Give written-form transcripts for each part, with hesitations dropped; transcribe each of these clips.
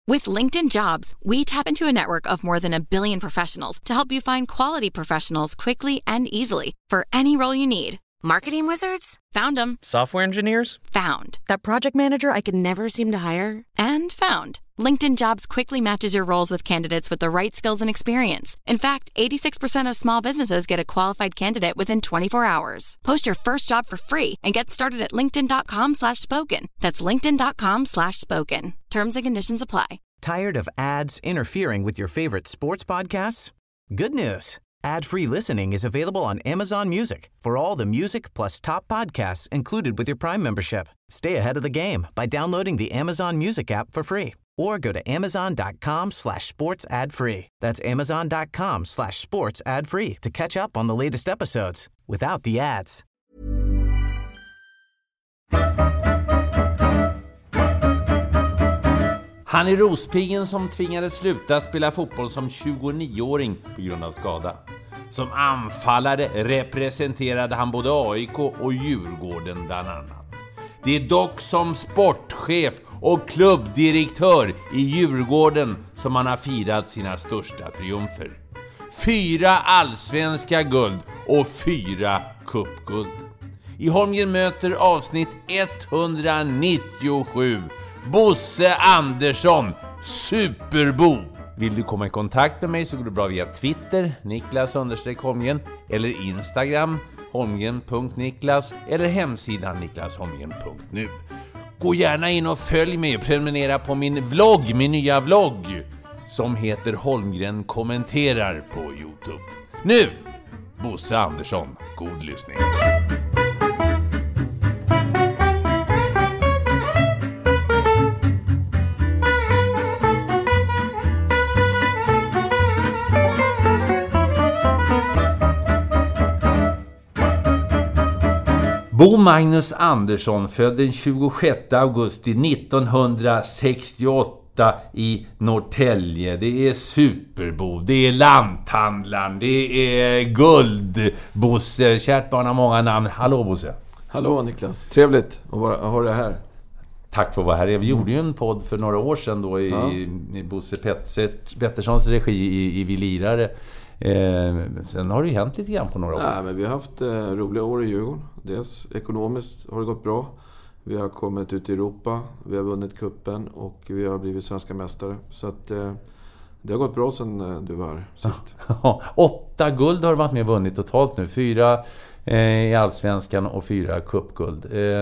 With LinkedIn Jobs, we tap into a network of more than 1 billion professionals to help you find quality professionals quickly and easily for any role you need. Marketing wizards? Found them. Software engineers? Found. That project manager I could never seem to hire? And found. LinkedIn Jobs quickly matches your roles with candidates with the right skills and experience. In fact, 86% of small businesses get a qualified candidate within 24 hours. Post your first job for free and get started at linkedin.com/spoken. That's linkedin.com/spoken. Terms and conditions apply. Tired of ads interfering with your favorite sports podcasts? Good news. Ad-free listening is available on Amazon Music for all the music plus top podcasts included with your Prime membership. Stay ahead of the game by downloading the Amazon Music app for free or go to amazon.com/sports ad free. That's amazon.com/sports ad free to catch up on the latest episodes without the ads. Han är Rospiggen som tvingades sluta spela fotboll som 29-åring på grund av skada. Som anfallare representerade han både AIK och Djurgården bland annat. Det är dock som sportchef och klubbdirektör i Djurgården som han har firat sina största triumfer. 4 allsvenska guld och 4 cupguld. I Holmgren möter avsnitt 197. Bosse Andersson, Superbo. Vill du komma i kontakt med mig så går det bra via Twitter, Niklas_Holmgren, eller Instagram, holmgren.niklas, eller hemsidan niklasholmgren.nu. Gå gärna in och följ mig och prenumerera på min nya vlogg som heter Holmgren kommenterar på YouTube. Nu, Bosse Andersson, god lyssning. Bo Magnus Andersson född den 26 augusti 1968 i Norrtälje. Det är Superbo, det är lanthandlaren, det är Guldbosse. Kärt barn har många namn. Hallå Bosse. Hallå Niklas, trevligt att ha det här. Tack för att vara här. Vi gjorde ju en podd för några år sedan då i Bosse Petterssons regi i Vi lirare. Sen har det ju hänt lite grann på några år. Nej, men vi har haft roliga år i Djurgården. Dels ekonomiskt har det gått bra. Vi har kommit ut i Europa, vi har vunnit kuppen och vi har blivit svenska mästare. Så att det har gått bra sen du var här sist. 8 guld har du varit med och vunnit totalt nu. 4 i Allsvenskan och 4 cupguld.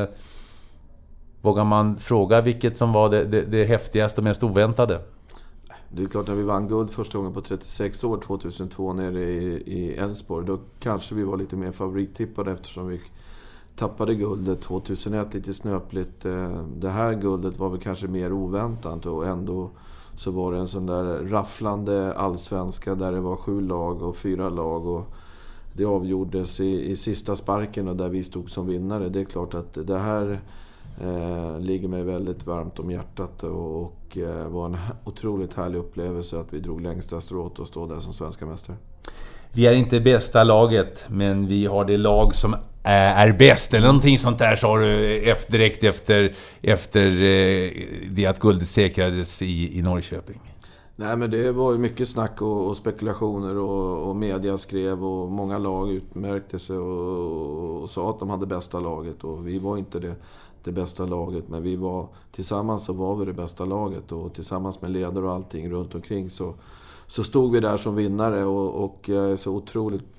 Vågar man fråga vilket som var det häftigaste och mest oväntade? Det är klart, när vi vann guld första gången på 36 år 2002 nere i Älvsborg, då kanske vi var lite mer favorittippade eftersom vi tappade guldet 2001 lite snöpligt. Det här guldet var väl kanske mer oväntat och ändå så var det en sån där rafflande allsvenska där det var 7 lag och 4 lag och det avgjordes i sista sparken och där vi stod som vinnare. Det är klart att det här ligger mig väldigt varmt om hjärtat och var en otroligt härlig upplevelse att vi drog längsta strået och stod där som svenska mästare. Vi är inte bästa laget, men vi har det lag som är bäst. Eller någonting sånt där sa du direkt efter det att guldet säkrades i Norrköping. Nej, men det var ju mycket snack och spekulationer och media skrev och många lag utmärkte sig och sa att de hade bästa laget och vi var inte det bästa laget, men vi var tillsammans så var vi det bästa laget och tillsammans med ledare och allting runt omkring så stod vi där som vinnare och jag är så otroligt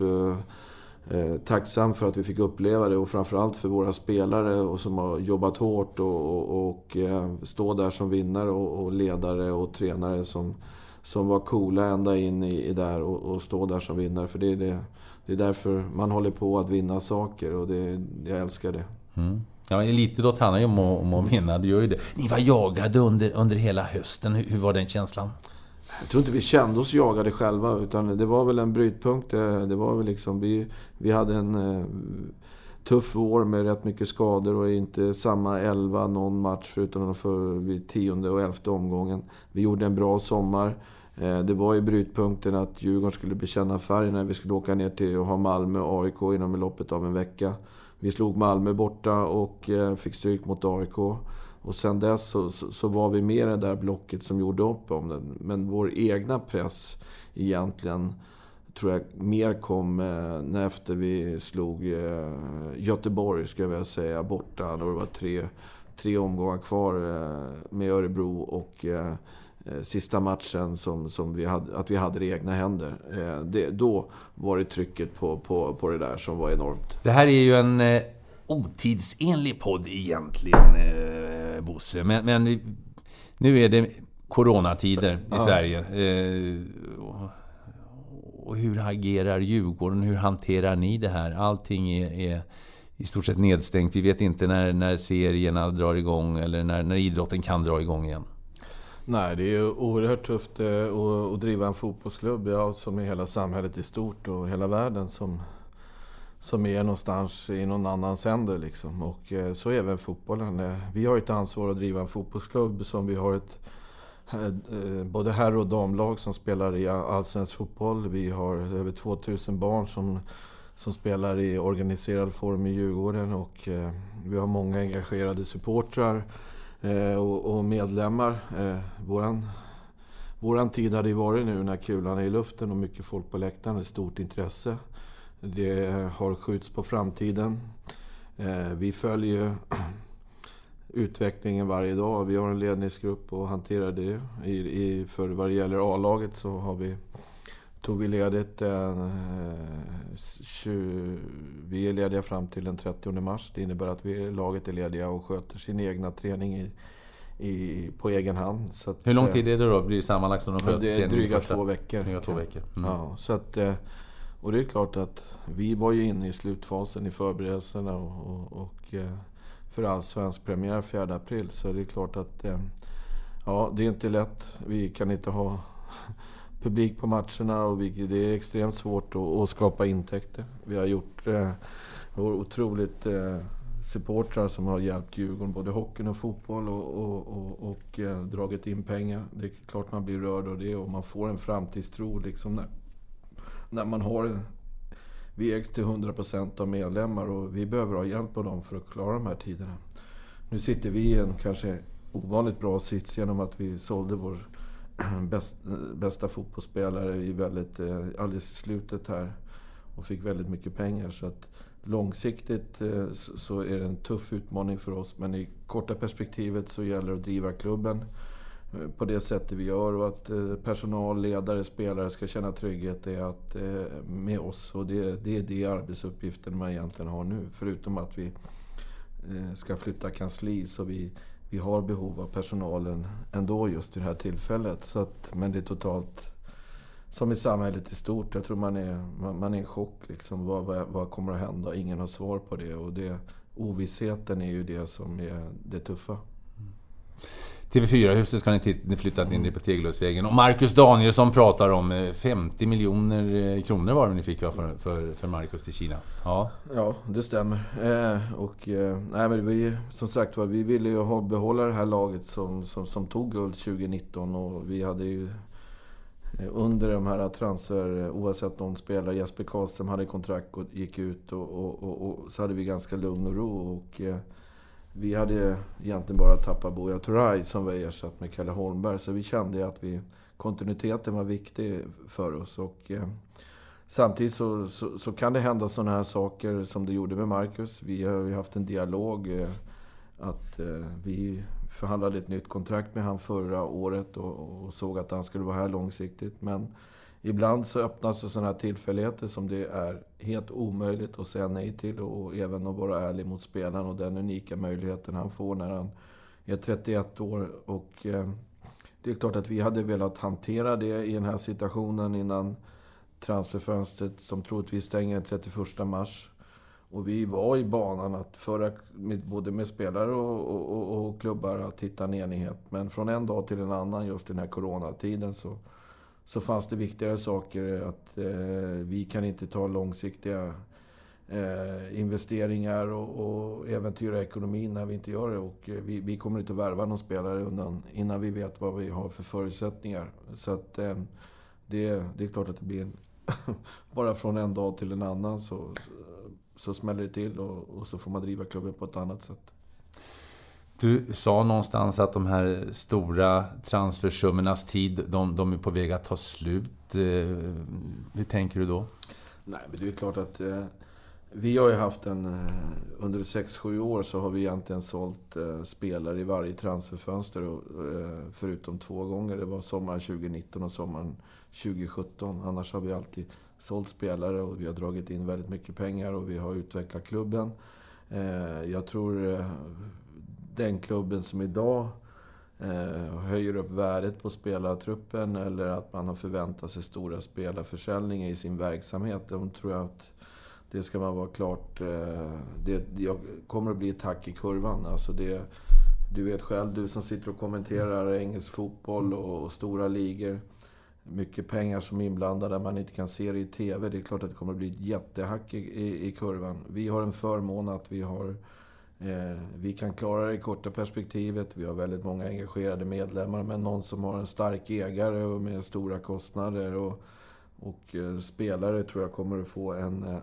tacksam för att vi fick uppleva det och framförallt för våra spelare och som har jobbat hårt och stå där som vinnare och ledare och tränare som var coola ända in i där och stå där som vinnare, för det är därför man håller på att vinna saker och jag älskar det. Mm. Ja, elitidrott handlar ju om att vinna, det gör ju det. Ni var jagade under hela hösten. Hur var den känslan? Jag tror inte vi kände oss jagade själva, utan det var väl en brytpunkt. Det var väl liksom, vi hade en tuff år med rätt mycket skador och inte samma 11 någon match förutom vid 10:e och 11:e omgången. Vi gjorde en bra sommar. Det var ju brytpunkten att Djurgården skulle bekänna färg när vi skulle åka ner till och ha Malmö och AIK inom loppet av en vecka. Vi slog Malmö borta och fick stryk mot AIK. Och sen dess så var vi med i det där blocket som gjorde upp om den. Men vår egna press egentligen tror jag mer kom när efter vi slog Göteborg, ska jag väl säga, borta. Då det var tre omgångar kvar med Örebro och sista matchen som vi hade i egna händer. Då var det trycket på det där som var enormt. Det här är ju en otidsenlig podd egentligen, Bosse. Men nu är det coronatider i Sverige. Och hur agerar Djurgården? Hur hanterar ni det här? Allting är i stort sett nedstängt. Vi vet inte när serierna drar igång eller när idrotten kan dra igång igen. Nej, det är ju oerhört tufft att driva en fotbollsklubb, som är hela samhället i stort och hela världen som är någonstans i någon annans händer liksom. Och så även fotbollen. Vi har ett ansvar att driva en fotbollsklubb som vi har ett både herr- och damlag som spelar i allsvensk fotboll. Vi har över 2000 barn som spelar i organiserad form i Djurgården och vi har många engagerade supportrar och medlemmar. Våran tid hade ju varit nu när kulan är i luften och mycket folk på läktaren, ett stort intresse. Det har skjuts på framtiden. Vi följer utvecklingen varje dag. Vi har en ledningsgrupp och hanterar det. För vad det gäller A-laget så tog vi ledigt. Vi är lediga fram till den 30 mars. Det innebär att laget är lediga och sköter sin egna träning på egen hand. Så att, hur lång tid är det då? Blir det sammanlagt som de sköter? Det är dryga 2 veckor. Dryga 2 veckor. Mm. Ja, så att, och det är klart att vi var ju inne i slutfasen i förberedelserna och för allsvensk premiär 4 april. Så det är klart att det är inte lätt. Vi kan inte ha publik på matcherna och det är extremt svårt att skapa intäkter. Vi har gjort otroligt supportrar som har hjälpt Djurgården, både hockeyn och fotboll och dragit in pengar. Det är klart man blir rörd av det och man får en framtidstro liksom när man har vi ägs till 100% av medlemmar och vi behöver ha hjälp av dem för att klara de här tiderna. Nu sitter vi i en kanske ovanligt bra sits genom att vi sålde vår bästa fotbollsspelare alldeles i slutet här och fick väldigt mycket pengar. Så att långsiktigt så är det en tuff utmaning för oss, men i korta perspektivet så gäller det att driva klubben på det sättet vi gör och att personal, ledare, spelare ska känna trygghet med oss. Och det är det arbetsuppgiften man egentligen har nu. Förutom att vi ska flytta kansli så vi har behov av personalen ändå just i det här tillfället. Men det är totalt som i samhället i stort. Jag tror man är i chock liksom. Vad kommer att hända? Ingen har svar på det. Och ovissheten är ju det som är det tuffa. TV4-huset ska ni flyttat in på Tegeluddsvägen. Och Marcus Danielsson pratar om 50 miljoner kronor var det ni fick för Marcus till Kina. Ja, det stämmer. Men som sagt vi ville ju behålla det här laget som tog guld 2019 och vi hade ju under de här transfer, oavsett någon spelare, Jesper Karlström hade kontrakt och gick ut och så hade vi ganska lugn och ro och vi hade egentligen bara tappat Buya Turay som var ersatt med Kalle Holmberg. Så vi kände att kontinuiteten var viktig för oss. Och samtidigt så kan det hända sådana här saker som det gjorde med Marcus. Vi har haft en dialog att vi förhandlade ett nytt kontrakt med han förra året och såg att han skulle vara här långsiktigt. Men ibland så öppnas sådana här tillfälligheter som det är helt omöjligt att säga nej till och även att vara ärlig mot spelaren och den unika möjligheten han får när han är 31 år. Och det är klart att vi hade velat hantera det i den här situationen innan transferfönstret som troligtvis stänger den 31 mars. Och vi var i banan att både med spelare och klubbar att hitta en enighet. Men från en dag till en annan just den här coronatiden så fanns det viktigare saker att vi kan inte ta långsiktiga investeringar och äventyra ekonomin när vi inte gör det. Och vi kommer inte att värva någon spelare innan vi vet vad vi har för förutsättningar. Så att det är klart att det blir bara från en dag till en annan så smäller det till och så får man driva klubben på ett annat sätt. Du sa någonstans att de här stora transfersummornas tid, de är på väg att ta slut. Hur tänker du då? Nej, men det är klart att vi har ju haft under 6-7 år så har vi egentligen sålt spelare i varje transferfönster, förutom 2 gånger. Det var sommaren 2019 och sommaren 2017. Annars har vi alltid sålt spelare och vi har dragit in väldigt mycket pengar och vi har utvecklat klubben. Jag tror den klubben som idag höjer upp värdet på spelartruppen eller att man har förväntat sig stora spelarförsäljningar i sin verksamhet. De tror jag att det ska man vara klart. Det kommer att bli ett tack i kurvan. Alltså du vet själv, du som sitter och kommenterar engelsk fotboll och stora ligor. Mycket pengar som är inblandade där man inte kan se det i tv. Det är klart att det kommer att bli ett jättehack i kurvan. Vi har en förmån att vi kan klara det i korta perspektivet. Vi har väldigt många engagerade medlemmar, men någon som har en stark ägare och med stora kostnader och spelare tror jag kommer att få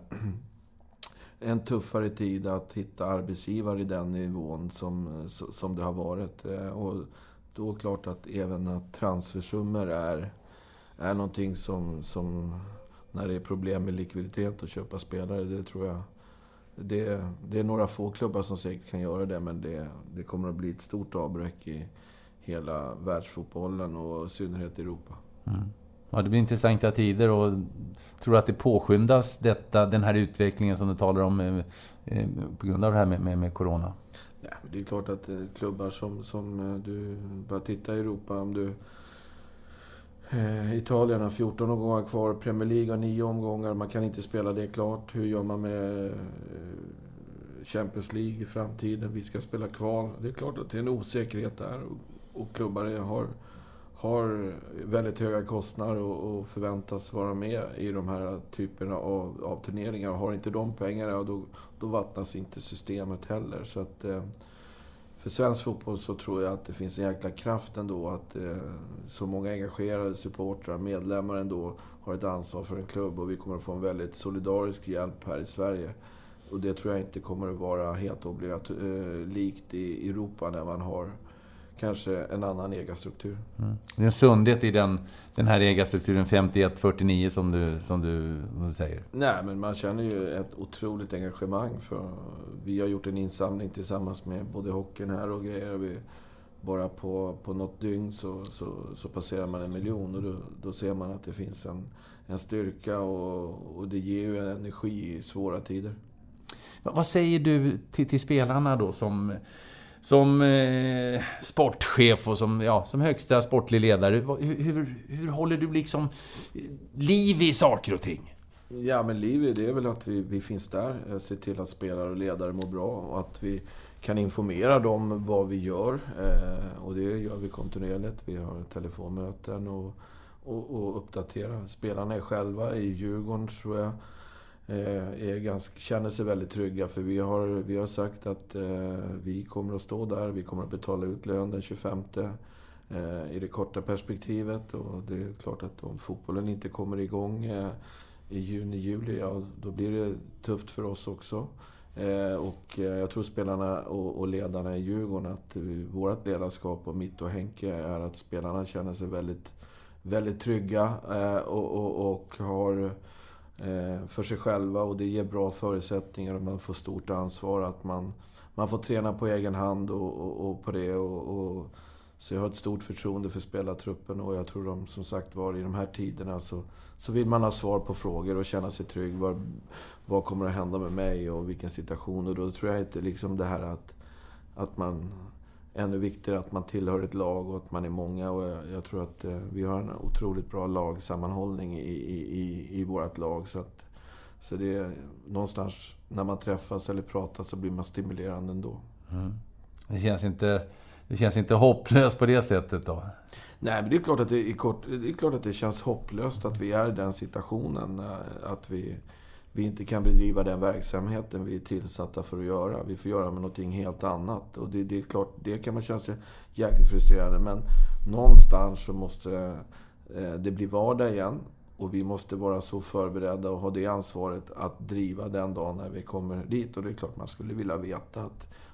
en tuffare tid att hitta arbetsgivare i den nivån som det har varit. Och då är det klart att även att transfersummor är någonting som när det är problem med likviditet och köpa spelare, det tror jag det är några få klubbar som säkert kan göra det, men det kommer att bli ett stort avbräck i hela världsfotbollen och i synnerhet i Europa. Mm. Ja, det blir intressanta tider och tror att det påskyndas den här utvecklingen som du talar om på grund av det här med corona? Ja, men det är klart att klubbar som du bara tittar i Europa, om du Italien har 14 omgångar kvar, Premier League har 9 omgångar, man kan inte spela det klart. Hur gör man med Champions League i framtiden? Vi ska spela kval. Det är klart att det är en osäkerhet där och klubbar har väldigt höga kostnader och förväntas vara med i de här typerna av turneringar. Har inte de pengar, då vattnas inte systemet heller. Så att för svensk fotboll så tror jag att det finns en jäkla kraft ändå att så många engagerade supportrar, medlemmar ändå har ett ansvar för en klubb och vi kommer att få en väldigt solidarisk hjälp här i Sverige. Och det tror jag inte kommer att vara helt likt i Europa när man har kanske en annan ägarstruktur. Mm. Det är en sundhet i den här ägarstrukturen 51-49 som du säger. Nej, men man känner ju ett otroligt engagemang för vi har gjort en insamling tillsammans med både hockeyn här och grejer. Bara på något dygn så passerar man 1 miljon och då ser man att det finns en styrka och det ger ju energi i svåra tider. Vad säger du till spelarna då som sportchef och som högsta sportlig ledare? Hur håller du liksom liv i saker och ting? Ja, men liv det är väl att vi finns där. Ser till att spelare och ledare mår bra och att vi kan informera dem vad vi gör. Och det gör vi kontinuerligt. Vi har telefonmöten och uppdaterar. Spelarna är själva i Djurgården tror jag. Känner sig väldigt trygga för vi har sagt att vi kommer att stå där, vi kommer att betala ut lön den 25 i det korta perspektivet och det är klart att om fotbollen inte kommer igång i juni-juli, ja, då blir det tufft för oss också. Och jag tror spelarna och ledarna i Djurgården att vårt ledarskap och mitt och Henke är att spelarna känner sig väldigt, väldigt trygga och har för sig själva och det ger bra förutsättningar och man får stort ansvar att man får träna på egen hand och på det och så jag har ett stort förtroende för spelartruppen och jag tror de som sagt var i de här tiderna så vill man ha svar på frågor och känna sig trygg. Vad kommer att hända med mig och vilken situation och då tror jag inte liksom det här att man ännu viktigare att man tillhör ett lag och att man är många och jag tror att vi har en otroligt bra lagsammanhållning i vårt lag så det är någonstans när man träffas eller pratar så blir man stimulerande ändå. Mm. Det känns inte hopplöst på det sättet då? Nej, men det är klart att det är klart att det känns hopplöst att vi är i den situationen att vi inte kan bedriva den verksamheten vi är tillsatta för att göra. Vi får göra med någonting helt annat. Och det är klart, det kan man känna sig jäkligt frustrerande. Men någonstans så måste det bli vardag igen. Och vi måste vara så förberedda och ha det ansvaret att driva den dagen när vi kommer dit. Och det är klart man skulle vilja veta att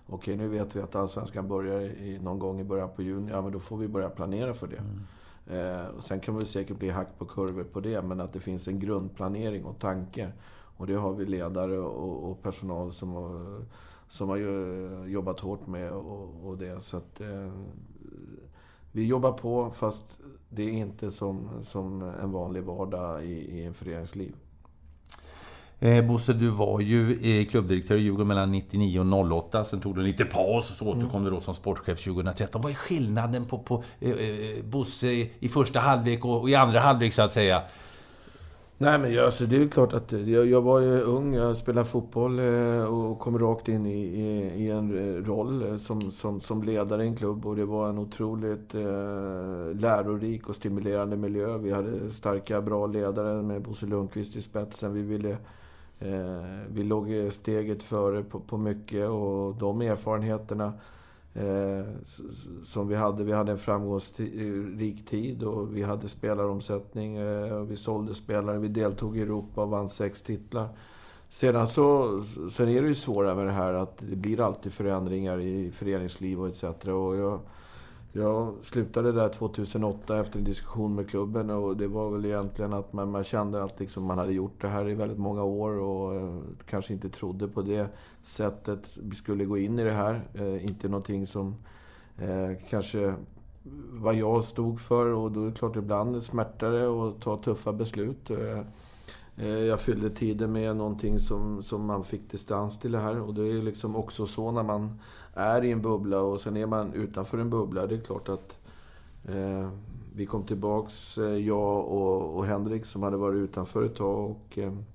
okej, nu vet vi att Allsvenskan börjar någon gång i början på juni. Ja, men då får vi börja planera för det. Och sen kan vi säkert bli hack på kurvor på det, men att det finns en grundplanering och tanke. Och det har vi ledare och personal som har jobbat hårt med och det. Så att vi jobbar på, fast det är inte som en vanlig vardag i en föreningsliv. Bosse, du var ju klubbdirektör i Djurgården mellan 99 och 08. Sen tog du lite paus och så återkom du då som sportchef 2013. Vad är skillnaden på Bosse i första halvlek och i andra halvlek så att säga? Nej, men alltså, det är klart att jag var ju ung, jag spelade fotboll och kom rakt in i en roll som ledare i en klubb. Och det var en otroligt lärorik och stimulerande miljö. Vi hade starka, bra ledare med Bosse Lundqvist i spetsen. Vi låg steget före på mycket, och de erfarenheterna som vi hade en framgångsrik tid, och vi hade spelaromsättning, och vi sålde spelare, vi deltog i Europa och vann 6 titlar. Sen är det ju svårare med det här att det blir alltid förändringar i föreningsliv och etc. Och jag slutade där 2008 efter en diskussion med klubben, och det var väl egentligen att man kände att liksom man hade gjort det här i väldigt många år och kanske inte trodde på det sättet vi skulle gå in i det här. Inte någonting som kanske vad jag stod för, och då är det klart ibland smärtare att ta tuffa beslut. Jag fyllde tiden med någonting som man fick distans till det här, och det är liksom också så när man är i en bubbla och sen är man utanför en bubbla. Det är klart att vi kom tillbaks, jag och Henrik som hade varit utanför ett tag, och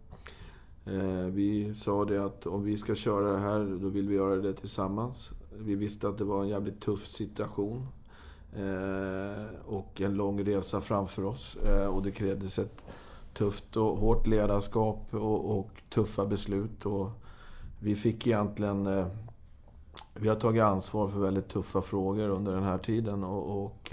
vi sa det att om vi ska köra det här, då vill vi göra det tillsammans. Vi visste att det var en jävligt tuff situation och en lång resa framför oss, och det krävdes ett tufft och hårt ledarskap och tuffa beslut, och vi fick egentligen vi har tagit ansvar för väldigt tuffa frågor under den här tiden, och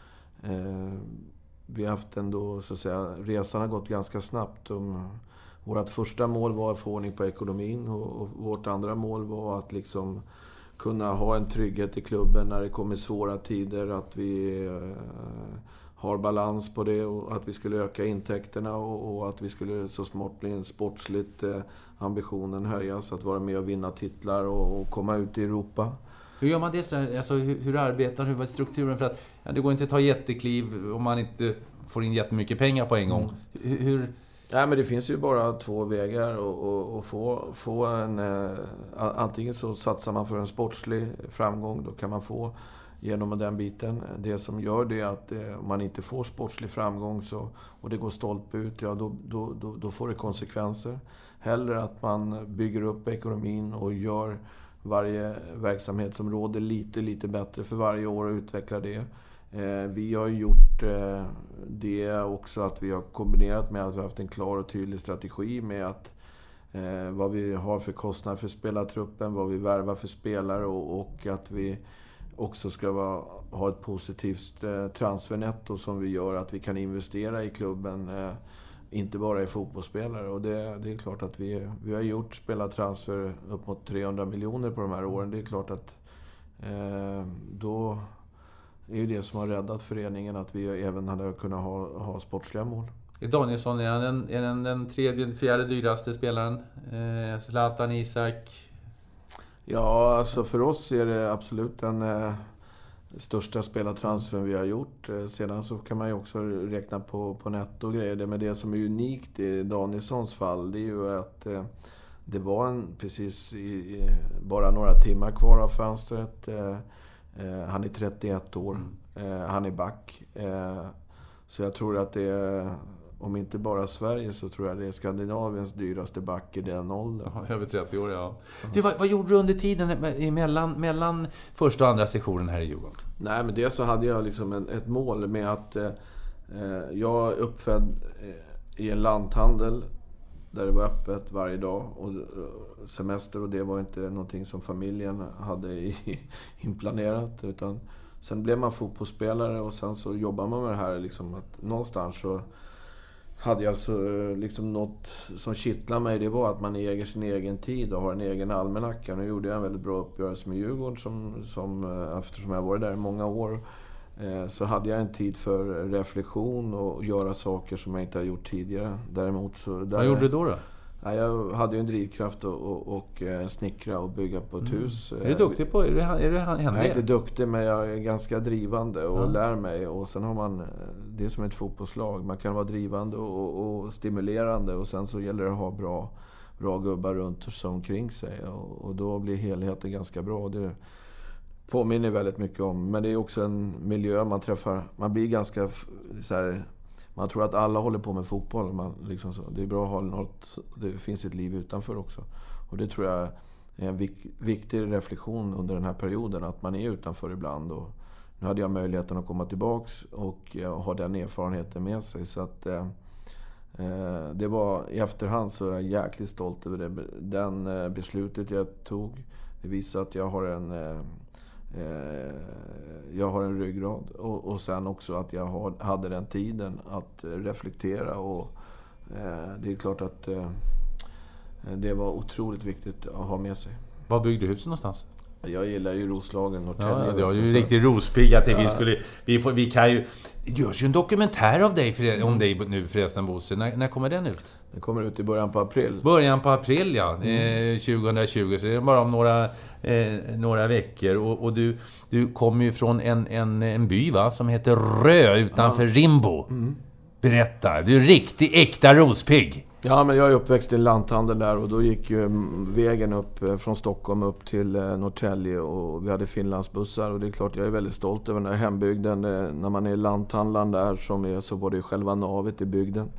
vi har haft ändå, så att säga, resan har gått ganska snabbt. Vårt första mål var att få ordning på ekonomin, och vårt andra mål var att liksom kunna ha en trygghet i klubben när det kommer svåra tider, att vi har balans på det, och att vi skulle öka intäkterna, och att vi skulle så smått bli en sportsligt ambitionen höjas att vara med och vinna titlar och komma ut i Europa. Hur gör man det? Alltså, hur arbetar, hur var strukturen? För att det går inte att ta jättekliv om man inte får in jättemycket pengar på en gång. Hur... Nej, men det finns ju bara 2 vägar att få en... Antingen så satsar man för en sportslig framgång, då kan man få genom den biten. Det som gör det att om man inte får sportslig framgång och det går stolpe ut, ja, då får det konsekvenser. Hellre att man bygger upp ekonomin och gör varje verksamhetsområde lite bättre för varje år och utvecklar det. Vi har gjort det också, att vi har kombinerat med att vi har haft en klar och tydlig strategi med att vad vi har för kostnader för spelartruppen, vad vi värvar för spelare, och att vi också ska ha ett positivt transfernetto som vi gör att vi kan investera i klubben, inte bara i fotbollsspelare. Och det är klart att vi har gjort spelartransfer upp mot 300 miljoner på de här åren. Det är klart att då är ju det som har räddat föreningen, att vi även hade kunnat ha sportsliga mål. Danielsson, är den 3-4 dyraste spelaren? Zlatan, Isak? Ja, alltså för oss är det absolut den största spelartransfern vi har gjort. Sedan så kan man ju också räkna på netto och grejer. Men det som är unikt i Danielssons fall, det är ju att det var precis bara några timmar kvar av fönstret. Han är 31 år. Han är back. Så jag tror att det är, om inte bara Sverige, så tror jag det är Skandinaviens dyraste back i den åldern. Ja, över 30 år, ja. Du, vad gjorde du under tiden mellan första och andra sessionen här i Djurgården? Nej, men det så hade jag liksom ett mål med att jag är uppfödd i en lanthandel där det var öppet varje dag och semester, och det var inte någonting som familjen hade inplanerat, utan sen blev man fotbollsspelare och sen så jobbar man med det här liksom, att någonstans så hade jag alltså liksom något som kittlade mig. Det var att man äger sin egen tid och har en egen almanacka. Nu gjorde jag en väldigt bra uppgörelse med Djurgården eftersom jag varit där i många år. Så hade jag en tid för reflektion och göra saker som jag inte har gjort tidigare. Däremot så... Vad gjorde du då? Jag hade ju en drivkraft och snickra och bygga på ett hus. Är du duktig på? Är du händig? Jag är inte duktig, men jag är ganska drivande och lär mig. Och sen har man... Det är som ett fotbollslag. Man kan vara drivande och stimulerande. Och sen så gäller det att ha bra gubbar runt sig omkring sig. Och då blir helheten ganska bra. Det påminner väldigt mycket om. Men det är också en miljö man träffar. Man blir ganska så här... Man tror att alla håller på med fotboll. Liksom så. Det är bra att ha något... Det finns ett liv utanför också. Och det tror jag är en viktig reflektion under den här perioden. Att man är utanför ibland. Och nu hade jag möjligheten att komma tillbaks och ha den erfarenheten med sig. Så att det var... I efterhand så är jag jäkligt stolt över den beslutet jag tog. Det visar att jag har en ryggrad och sen också att jag hade den tiden att reflektera och det är klart att det var otroligt viktigt att ha med sig. Var byggde du huset någonstans? Jag gillar ju Roslagen, Norrtälje. Ja, det var ju riktigt rospigg att vi kan ju... Det görs ju en dokumentär av dig om dig nu förresten, Bosse. När kommer den ut? Den kommer ut i början på april. Början på april, ja. 2020, så det är bara om några veckor. Och du kommer ju från en by, va? Som heter Rö utanför Rimbo. Berätta, du är riktigt äkta rospigg. Ja, men jag är uppväxt i lanthandel där och då gick ju vägen upp från Stockholm upp till Norrtälje och vi hade Finlandsbussar och det är klart jag är väldigt stolt över den här hembygden. När man är lanthandlaren där så var det själva navet i bygden.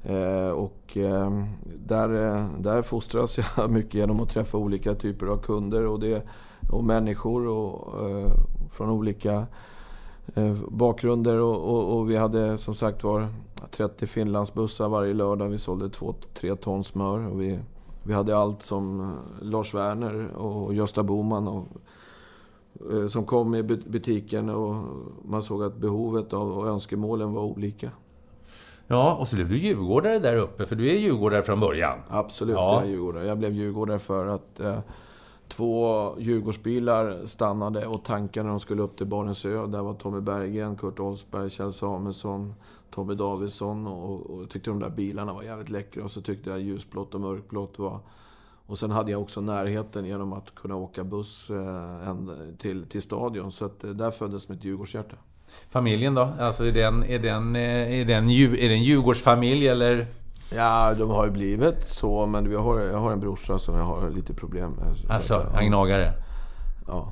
Där fostras jag mycket genom att träffa olika typer av kunder och människor från olika bakgrunder och vi hade som sagt var 30 Finlandsbussar varje lördag. Vi sålde 2-3 ton smör och vi hade allt som Lars Werner och Gösta Boman som kom i butiken och man såg att behovet och önskemålen var olika. Ja, och så blev du djurgårdare där uppe, för du är djurgårdare från början. Absolut, jag är djurgårdare. Jag blev djurgårdare för att 2 Djurgårdsbilar stannade och tankade när de skulle upp till Barensö. Där var Tommy Berggren, Kurt Olsberg, Kjell Samuelsson, Tobbe Davidsson och tyckte de där bilarna var jävligt läckra. Och så tyckte jag ljusblått och mörkblått var... Och sen hade jag också närheten genom att kunna åka buss till stadion. Så att där föddes mitt Djurgårdshjärta. Familjen då? Alltså är det en Djurgårdsfamilj eller... Ja, de har ju blivit så, men jag har en brorsa som jag har lite problem med. Alltså, han gnagare? Ja.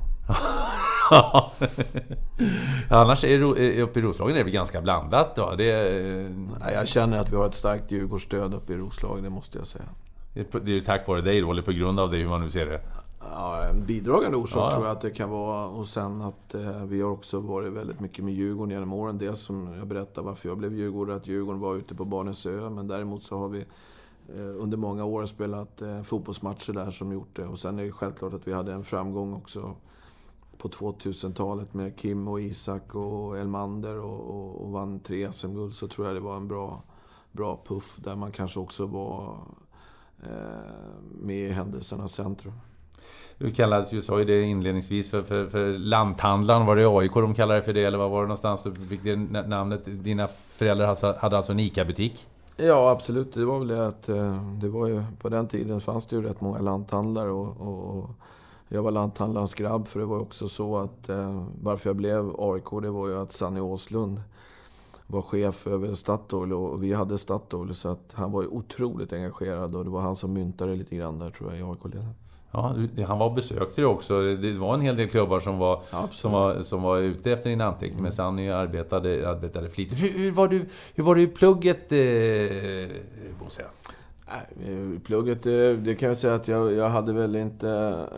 Annars uppe i Roslagen är det ganska blandat då. Jag känner att vi har ett starkt Djurgårdsstöd uppe i Roslagen, det måste jag säga. Det är tack vare dig då, eller på grund av det, hur man nu ser det? Ja, en bidragande orsak tror jag att det kan vara. Och sen att vi har också varit väldigt mycket med Djurgården genom åren. Det som jag berättade varför jag blev Djurgårdare, att Djurgården var ute på Barnesö. Men däremot så har vi under många år spelat fotbollsmatcher där som gjort det. Och sen är det självklart att vi hade en framgång också på 2000-talet med Kim och Isak och Elmander och vann 3 SM-guld. Så tror jag det var en bra puff där man kanske också var med i händelsernas centrum. Du kallades ju, sa ju det inledningsvis, för lanthandlaren. Var det AIK de kallade det för det, eller var det någonstans du fick det namnet? Dina föräldrar hade alltså en ICA-butik? Ja, absolut. Det var väl det att det var ju, på den tiden fanns det ju rätt många lanthandlare och jag var lanthandlarens grabb, för det var också så att varför jag blev AIK, det var ju att Sanny Åslund var chef över Statoil och vi hade Statoil, så att han var ju otroligt engagerad och det var han som myntade lite grann där, tror jag, i AIK-leden. Ja, han var besökte det också. Det var en hel del klubbar som var ute efter din anteckning, men Sanny arbetade flitigt. Hur var du i plugget, Bosse? Plugget, det kan jag säga att jag hade väl inte...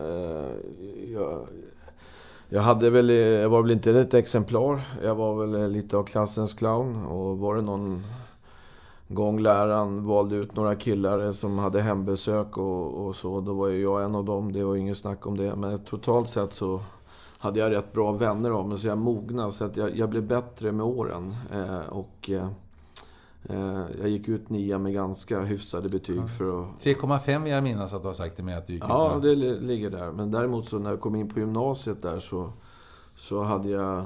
Jag var väl inte ett exemplar. Jag var väl lite av klassens clown. Och var det någon gång läraren valde ut några killar som hade hembesök och så, då var ju jag en av dem. Det var ingen snack om det. Men totalt sett så hade jag rätt bra vänner av mig, så jag mognade. Så att jag blev bättre med åren. Jag gick ut 9 med ganska hyfsade betyg för att... 3,5 jag minns att du har sagt till mig att du gick ut. Ja, det ligger där. Men däremot så när jag kom in på gymnasiet där så hade jag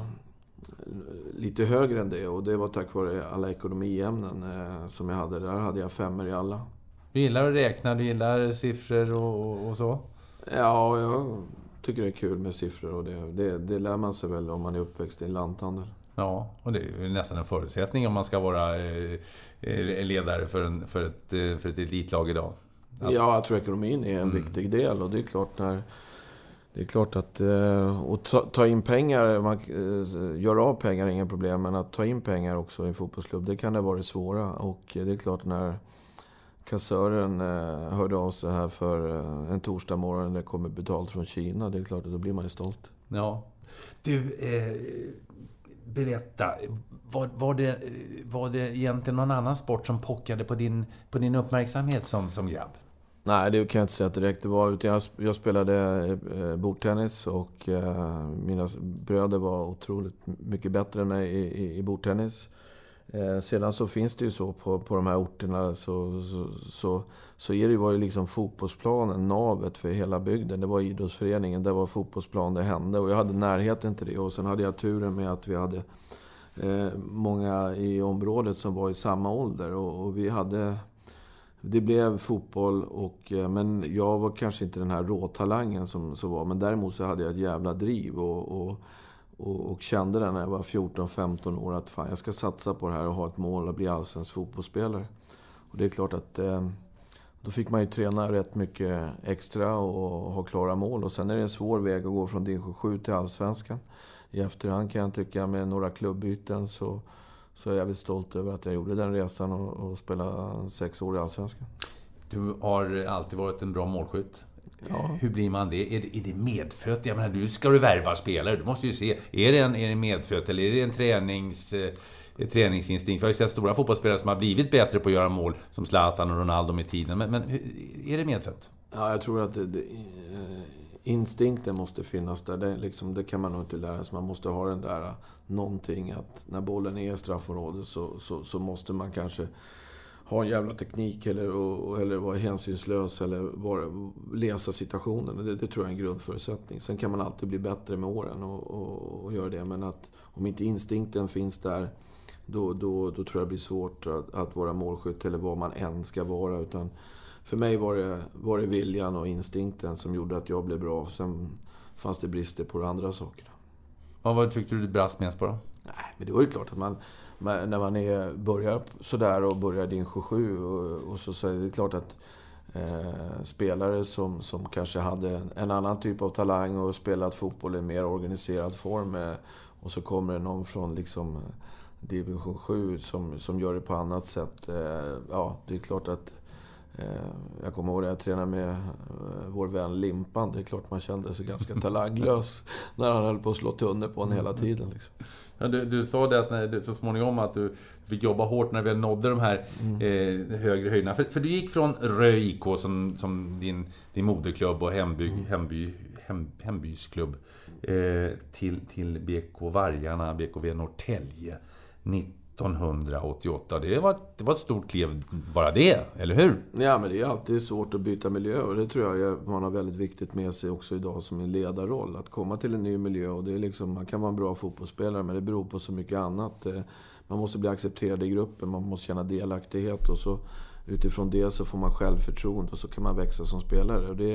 lite högre än det. Och det var tack vare alla ekonomiämnen som jag hade. Där hade jag 5 i alla. Du gillar att räkna, du gillar siffror och så? Ja, jag tycker det är kul med siffror. Och det lär man sig väl om man är uppväxt i en lanthandel. Ja, och det är nästan en förutsättning om man ska vara ledare för ett elitlag idag. Ja, jag tror ekonomin är en viktig del. Och det är klart att ta in pengar, göra av pengar är inga problem, men att ta in pengar också i en fotbollsklubb, det kan det vara det svåra. Och det är klart när kassören hörde av sig här för en torsdag morgon när det kommer betalt från Kina, det är klart att då blir man ju stolt. Ja. Du, berätta, var det egentligen någon annan sport som pockade på din uppmärksamhet som grabb? Nej, det kan jag inte säga direkt. Det var, utan jag spelade bordtennis och mina bröder var otroligt mycket bättre än mig i bordtennis. Sedan så finns det ju så på de här orterna så var ju liksom fotbollsplanen navet för hela bygden. Det var idrottsföreningen, det var fotbollsplan, det hände. Och jag hade närheten till det. Och sen hade jag turen med att vi hade många i området som var i samma ålder. Och vi hade... Det blev fotboll, men jag var kanske inte den här råtalangen som var. Men däremot så hade jag ett jävla driv och kände det när jag var 14-15 år att fan, jag ska satsa på det här och ha ett mål att bli allsvensk fotbollsspelare. Och det är klart att då fick man ju träna rätt mycket extra och ha klara mål. Och sen är det en svår väg att gå från division 7 till allsvenskan. I efterhand kan jag tycka med några klubbyten så är jag väldigt stolt över att jag gjorde den resan och spelade 6 år i allsvenskan. Du har alltid varit en bra målskytt. Ja. Hur blir man det? Är det medfött? Jag menar, du ska värva spelare. Du måste ju se, är det medfött eller är det en träningsinstinkt? För jag har ju sett stora fotbollsspelare som har blivit bättre på att göra mål, som Zlatan och Ronaldo med tiden. Men är det medfött? Ja, jag tror att instinkten måste finnas där. Det kan man nog inte lära sig. Man måste ha den där någonting att när bollen är i straffområdet så måste man kanske ha en jävla teknik eller vara hänsynslös eller läsa situationen. Det tror jag är en grundförutsättning. Sen kan man alltid bli bättre med åren och göra det. Men att om inte instinkten finns där då tror jag det blir svårt att vara målskytt eller vad man än ska vara. Utan för mig var det viljan och instinkten som gjorde att jag blev bra. Sen fanns det brister på andra saker. Vad tyckte du brast mest på då? Nej, men det var ju klart att när man börjar sådär och börjar din 7 och så är det klart att spelare som kanske hade en annan typ av talang och spelat fotboll i en mer organiserad form och så kommer det någon från liksom division 7 som gör det på annat sätt. Ja, det är klart att jag kommer ihåg att jag tränade med vår vän Limpan. Det är klart man kände sig ganska talanglös när han höll på att slå tunnor på en hela tiden. Liksom. Ja, du sa det att så småningom att du fick jobba hårt när vi nådde de här högre höjderna. För du gick från Röj IK som din moderklubb och hembys-klubb till BK Vargarna, BKV Norrtälje 1988. Det var ett stort kliv bara det, eller hur? Ja, men det är alltid svårt att byta miljö och det tror jag man har väldigt viktigt med sig också idag som en ledarroll. Att komma till en ny miljö och det är liksom, man kan vara en bra fotbollsspelare men det beror på så mycket annat. Man måste bli accepterad i gruppen, man måste känna delaktighet och så utifrån det så får man självförtroende och så kan man växa som spelare. Och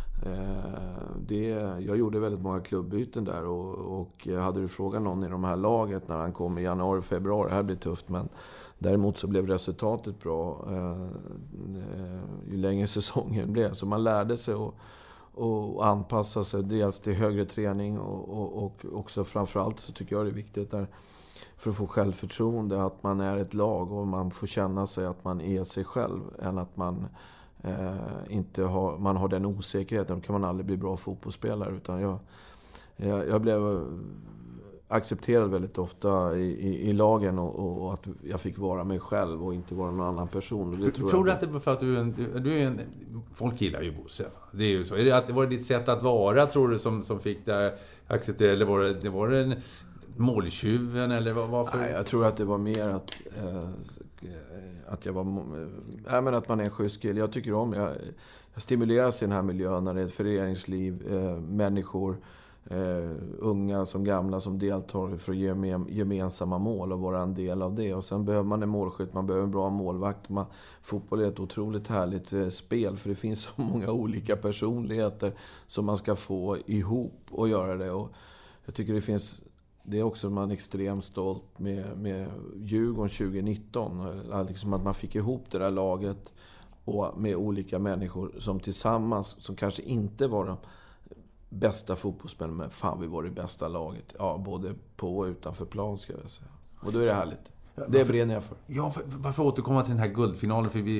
jag gjorde väldigt många klubbyten där och hade du frågat någon i de här laget när han kom i januari, februari, det här blir tufft, men däremot så blev resultatet bra ju längre säsongen blev. Så man lärde sig att anpassa sig dels till högre träning och också framförallt så tycker jag det är viktigt där för att få självförtroende att man är ett lag och man får känna sig att man är sig själv än att man man har den osäkerheten. Då kan man aldrig bli bra fotbollsspelare. Utan jag blev accepterad väldigt ofta i lagen och att jag fick vara mig själv och inte vara någon annan person. Och det tror du att det var för att du är en... Folk gillar ju Bosse. Det är ju så. Var det ditt sätt att vara, tror du, som fick dig acceptera? Eller var det måltjuven eller varför? Nej, jag tror att det var mer att jag var... Nej, men att man är en schysst kille. Jag tycker om... Jag stimuleras i den här miljön när det är ett föreningsliv, människor, unga som gamla som deltar för att ge gemensamma mål och vara en del av det. Och sen behöver man en målskytt, man behöver en bra målvakt. Fotboll är ett otroligt härligt spel för det finns så många olika personligheter som man ska få ihop och göra det. Och jag tycker det finns... Det är också man extremt stolt med Djurgården 2019. Liksom att man fick ihop det där laget och med olika människor som tillsammans, som kanske inte var de bästa fotbollsspelarna, men fan vi var det bästa laget. Ja, både på och utanför plan ska jag säga. Och då är det härligt. Det brinner jag för. Ja, varför återkomma till den här guldfinalen? För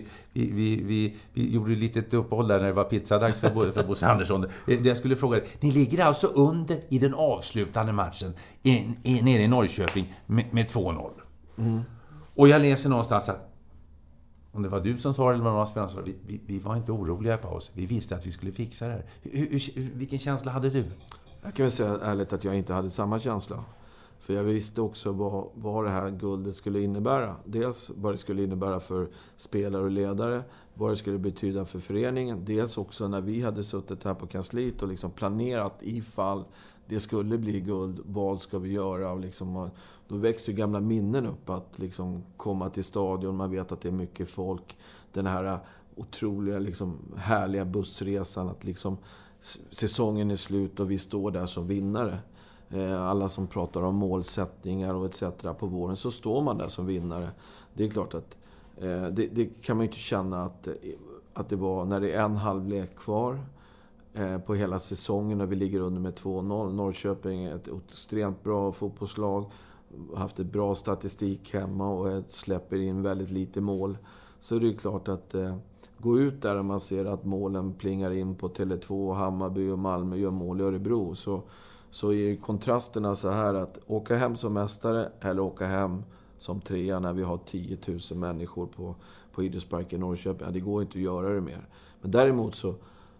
vi gjorde lite ett uppehåll där när det var pizzadags för Bosse Andersson. Det jag skulle fråga, ni ligger alltså under i den avslutande matchen nere i Norrköping med 2-0. Mm. Och jag läser någonstans att om det var du som sa eller vad någon spelare sa, vi var inte oroliga på oss. Vi visste att vi skulle fixa det här. Vilken känsla hade du? Jag kan väl säga ärligt att jag inte hade samma känsla. För jag visste också vad det här guldet skulle innebära. Dels vad det skulle innebära för spelare och ledare. Vad det skulle betyda för föreningen. Dels också när vi hade suttit här på kansliet och liksom planerat ifall det skulle bli guld. Vad ska vi göra? Och liksom, då växer gamla minnen upp att liksom komma till stadion. Man vet att det är mycket folk. Den här otroliga liksom, härliga bussresan. Att liksom, säsongen är slut och vi står där som vinnare. Alla som pratar om målsättningar och etc. på våren, så står man där som vinnare. Det är klart att det kan man ju inte känna att det var när det är en halvlek kvar på hela säsongen och vi ligger under med 2-0. Norrköping är ett extremt bra fotbollslag, haft ett bra statistik hemma och släpper in väldigt lite mål. Så är det ju klart att gå ut där och man ser att målen plingar in på Tele2, Hammarby och Malmö gör mål i Örebro, så är ju kontrasterna så här att åka hem som mästare eller åka hem som trea när vi har 10 000 människor på idrottsparken i Norrköping. Ja, det går inte att göra det mer. Men däremot så,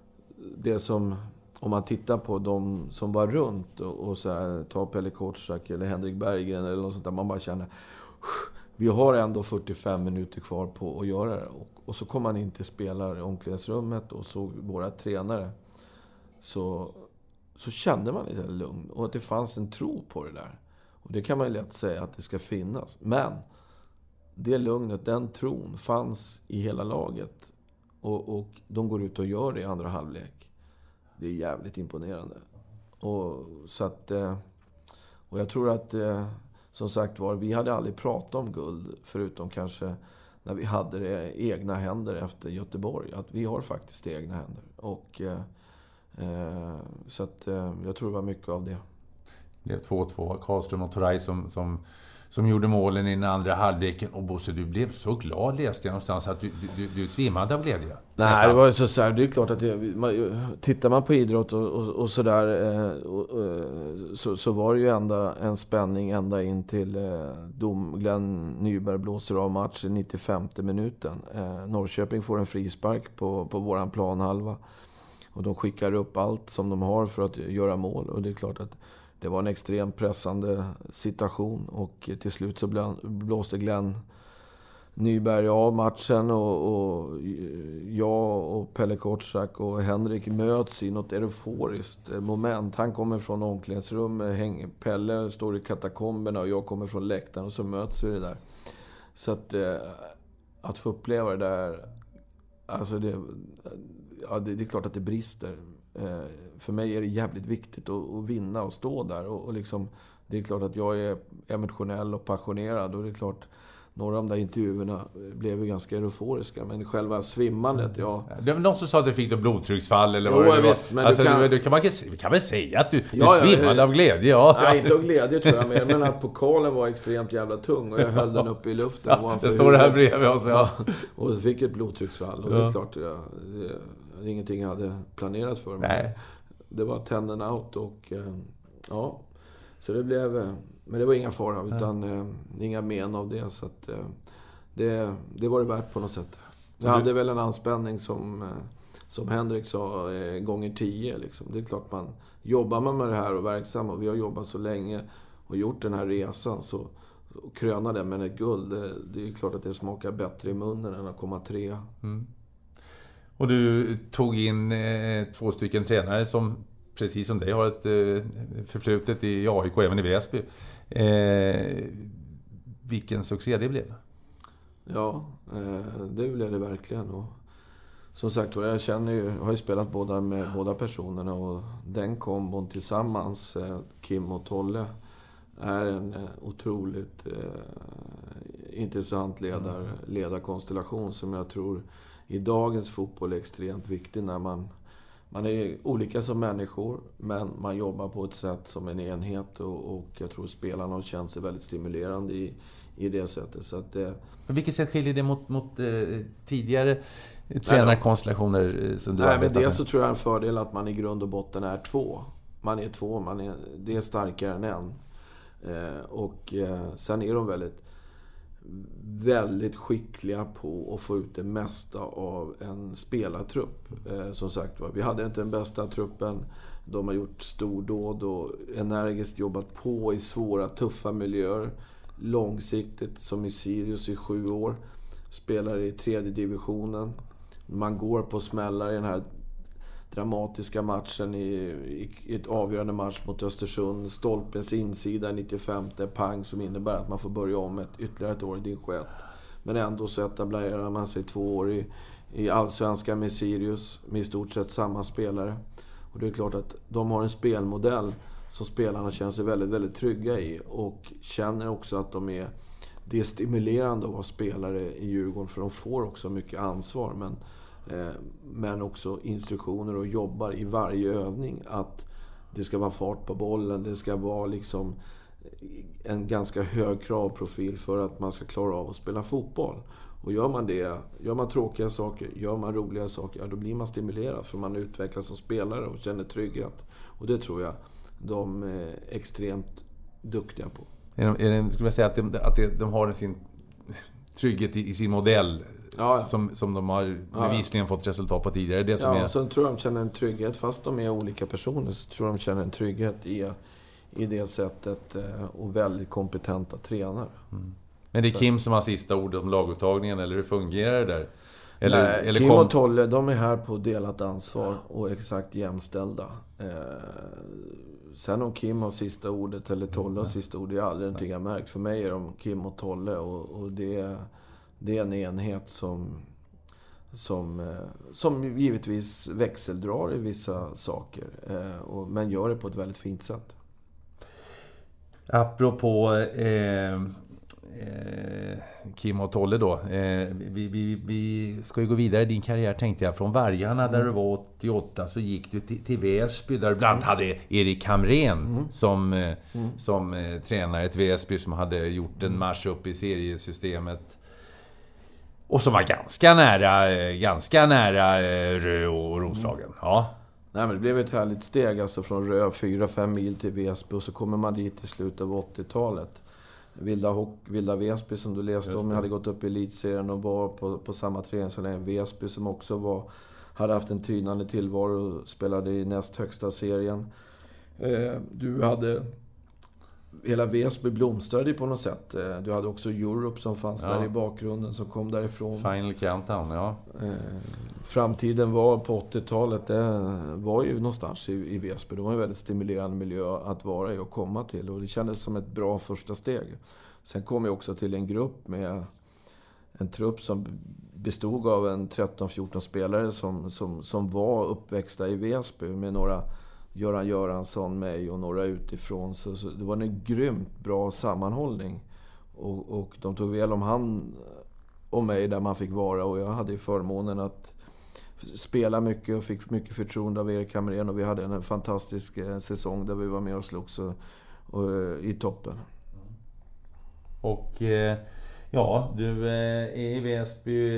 det som, om man tittar på de som var runt och så här, ta Pelle Kortsak eller Henrik Berggren eller något sånt där, man bara känner vi har ändå 45 minuter kvar på att göra det. Och så kom man in till spelare i omklädningsrummet och såg våra tränare. Så kände man lite lugn och att det fanns en tro på det där. Och det kan man ju lätt säga att det ska finnas. Men det lugnet, den tron fanns i hela laget. Och de går ut och gör det i andra halvlek. Det är jävligt imponerande. Och jag tror att som sagt var, vi hade aldrig pratat om guld förutom kanske när vi hade det i egna händer efter Göteborg. Att vi har faktiskt egna händer. Och så att jag tror det var mycket av det. Det är 2-2. Karlström och Toray som gjorde målen i den andra halvleken. Och Bosse, du blev så glad, läste jag någonstans, att du svimmade av glädje. Nej, det var så här, det är klart att tittar man på idrott och sådär så var det ju en spänning ända in till Glenn Nyberg blåser av matchen 95:e minuten. Norrköping får en frispark på våran planhalva. Och de skickar upp allt som de har för att göra mål. Och det är klart att det var en extremt pressande situation. Och till slut så blåste Glenn Nyberg av matchen. Och jag och Pelle Kortsak och Henrik möts i något euforiskt moment. Han kommer från omklädningsrummet. Pelle står i katakomberna och jag kommer från läktaren. Och så möts vi det där. Så att få uppleva det där... Alltså det är klart att det brister. För mig är det jävligt viktigt att vinna och stå där. Och liksom, det är klart att jag är emotionell och passionerad. Och det är klart, några av de där intervjuerna blev ju ganska euforiska. Men själva svimmandet, ja... Det var någon som sa att du fick ett blodtrycksfall eller vad det var. Visst, men alltså, vi kan väl säga att du svimmade av glädje, ja. Nej, inte av glädje tror jag, men att pokalen var extremt jävla tung och jag höll den uppe i luften. Ja, det står det här bredvid oss, ja. Och så fick ett blodtrycksfall. Och det är klart, det är ingenting jag hade planerat för mig. Nej. Det var tänden out och ja, så det blev... Men det var inga fara, utan inga men av det. Så att, det var det värt på något sätt. Jag hade väl en anspänning som Henrik sa, gånger 10. Liksom. Det är klart jobbar man med det här och verksam. Och vi har jobbat så länge. och gjort den här resan så och kröna det med ett guld, det är klart att det smakar bättre i munnen än att komma 3. Och du tog in 2 stycken tränare som precis som dig har ett förflutet i AIK och även i Väsby. Vilken succé det blev. Ja, det blev det verkligen. Och som sagt, jag har ju spelat med båda personerna och den kombon tillsammans, Kim och Tolle, är en otroligt intressant ledarkonstellation som jag tror i dagens fotboll är extremt viktig när man är olika som människor, men man jobbar på ett sätt som en enhet och jag tror spelarna har känt sig väldigt stimulerande i det sättet. Så att, vilket sätt skiljer det mot tidigare tränarkonstellationer som du arbetar med? Men det så tror jag är en fördel att man i grund och botten är 2. Man är 2, det är starkare än en. Och sen är de väldigt skickliga på att få ut det mesta av en spelartrupp. Som sagt, vi hade inte den bästa truppen. De har gjort stordåd och energiskt jobbat på i svåra, tuffa miljöer. Långsiktigt, som i Sirius i 7 år. Spelar i 3:e divisionen. Man går på smällar i den här dramatiska matchen i ett avgörande match mot Östersund. Stolpens insida 95:e pang som innebär att man får börja om ytterligare ett år i din skett. Men ändå så etablerar man sig 2 år i allsvenskan med Sirius med i stort sett samma spelare. Och det är klart att de har en spelmodell som spelarna känner sig väldigt, väldigt trygga i och känner också att det är stimulerande att vara spelare i Djurgården för de får också mycket ansvar men också instruktioner och jobbar i varje övning att det ska vara fart på bollen, det ska vara liksom en ganska hög kravprofil för att man ska klara av att spela fotboll. Och gör man tråkiga saker, gör man roliga saker, då blir man stimulerad för man utvecklas som spelare och känner trygghet. Och det tror jag de är extremt duktiga på. Skulle jag säga att de har sin trygghet i sin modell som de har bevisligen fått resultat på tidigare. Det som så tror jag de känner en trygghet. Fast de är olika personer så tror jag de känner en trygghet i det sättet och väldigt kompetenta tränare. Men det är Kim som har sista ordet om laguttagningen, eller hur fungerar det där? Eller Kim och Tolle, de är här på delat ansvar och exakt jämställda. Sen om Kim har sista ordet eller Tolle har sista ordet, det är aldrig någonting jag märkt. För mig är de Kim och Tolle och det är en enhet som givetvis växeldrar i vissa saker. Men gör det på ett väldigt fint sätt. Apropå Kim och Tolle då. Vi ska ju gå vidare i din karriär, tänkte jag. Från Vargarna där du var 88 så gick du till Väsby där du bland hade Erik Hamrén som tränare. Ett Väsby som hade gjort en marsch upp i seriesystemet. Och som var ganska nära Rö och Roslagen. Ja. Nej, men det blev ett härligt steg alltså från Rö 4-5 mil till Väsby och så kommer man dit i slutet av 80-talet. Vilda Väsby som du läste om, jag hade gått upp i elitserien och var på samma träningsanläggning. Väsby som också hade haft en tynande tillvaro och spelade i näst högsta serien. Du hade hela Väsby blomstrade på något sätt. Du hade också Europe som fanns där i bakgrunden som kom därifrån. Final Countdown, ja. Framtiden var på 80-talet, det var ju någonstans i Väsby. Det var en väldigt stimulerande miljö att vara i och komma till. Och det kändes som ett bra första steg. Sen kom jag också till en grupp med en trupp som bestod av en 13-14 spelare som var uppväxta i Väsby med några Göran Göransson, mig och några utifrån. Så det var en grymt bra sammanhållning. Och de tog väl om hand om mig där man fick vara. Och jag hade förmånen att spela mycket och fick mycket förtroende av Erik Hamrén. Och vi hade en fantastisk säsong där vi var med och slogs i toppen. Och du är i Väsby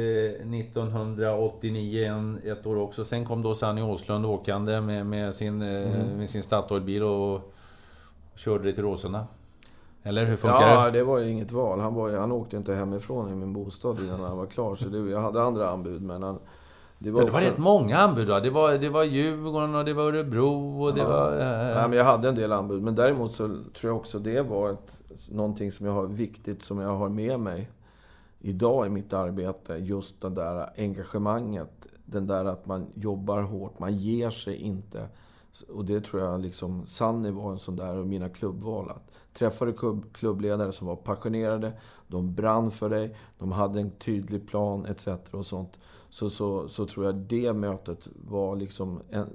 1989 ett år också. Sen kom då Sanny Åslund åkande med sin Statoilbil och körde dig till Råsunda. Eller hur funkar det? Ja, det var ju inget val. Han åkte inte hemifrån i min bostad innan han var klar. Så jag hade andra anbud. Men Det var rätt många anbud då. Det var Djurgården och det var Örebro och det var... Ja, men jag hade en del anbud. Men däremot så tror jag också det var någonting som jag har viktigt, som jag har med mig idag i mitt arbete. Just det där engagemanget. Den där att man jobbar hårt, man ger sig inte. Och det tror jag liksom, Sunny var en sån där, och mina klubbval. Att träffade klubbledare som var passionerade, de brann för dig, de hade en tydlig plan etc. och sånt. Så tror jag det mötet var liksom,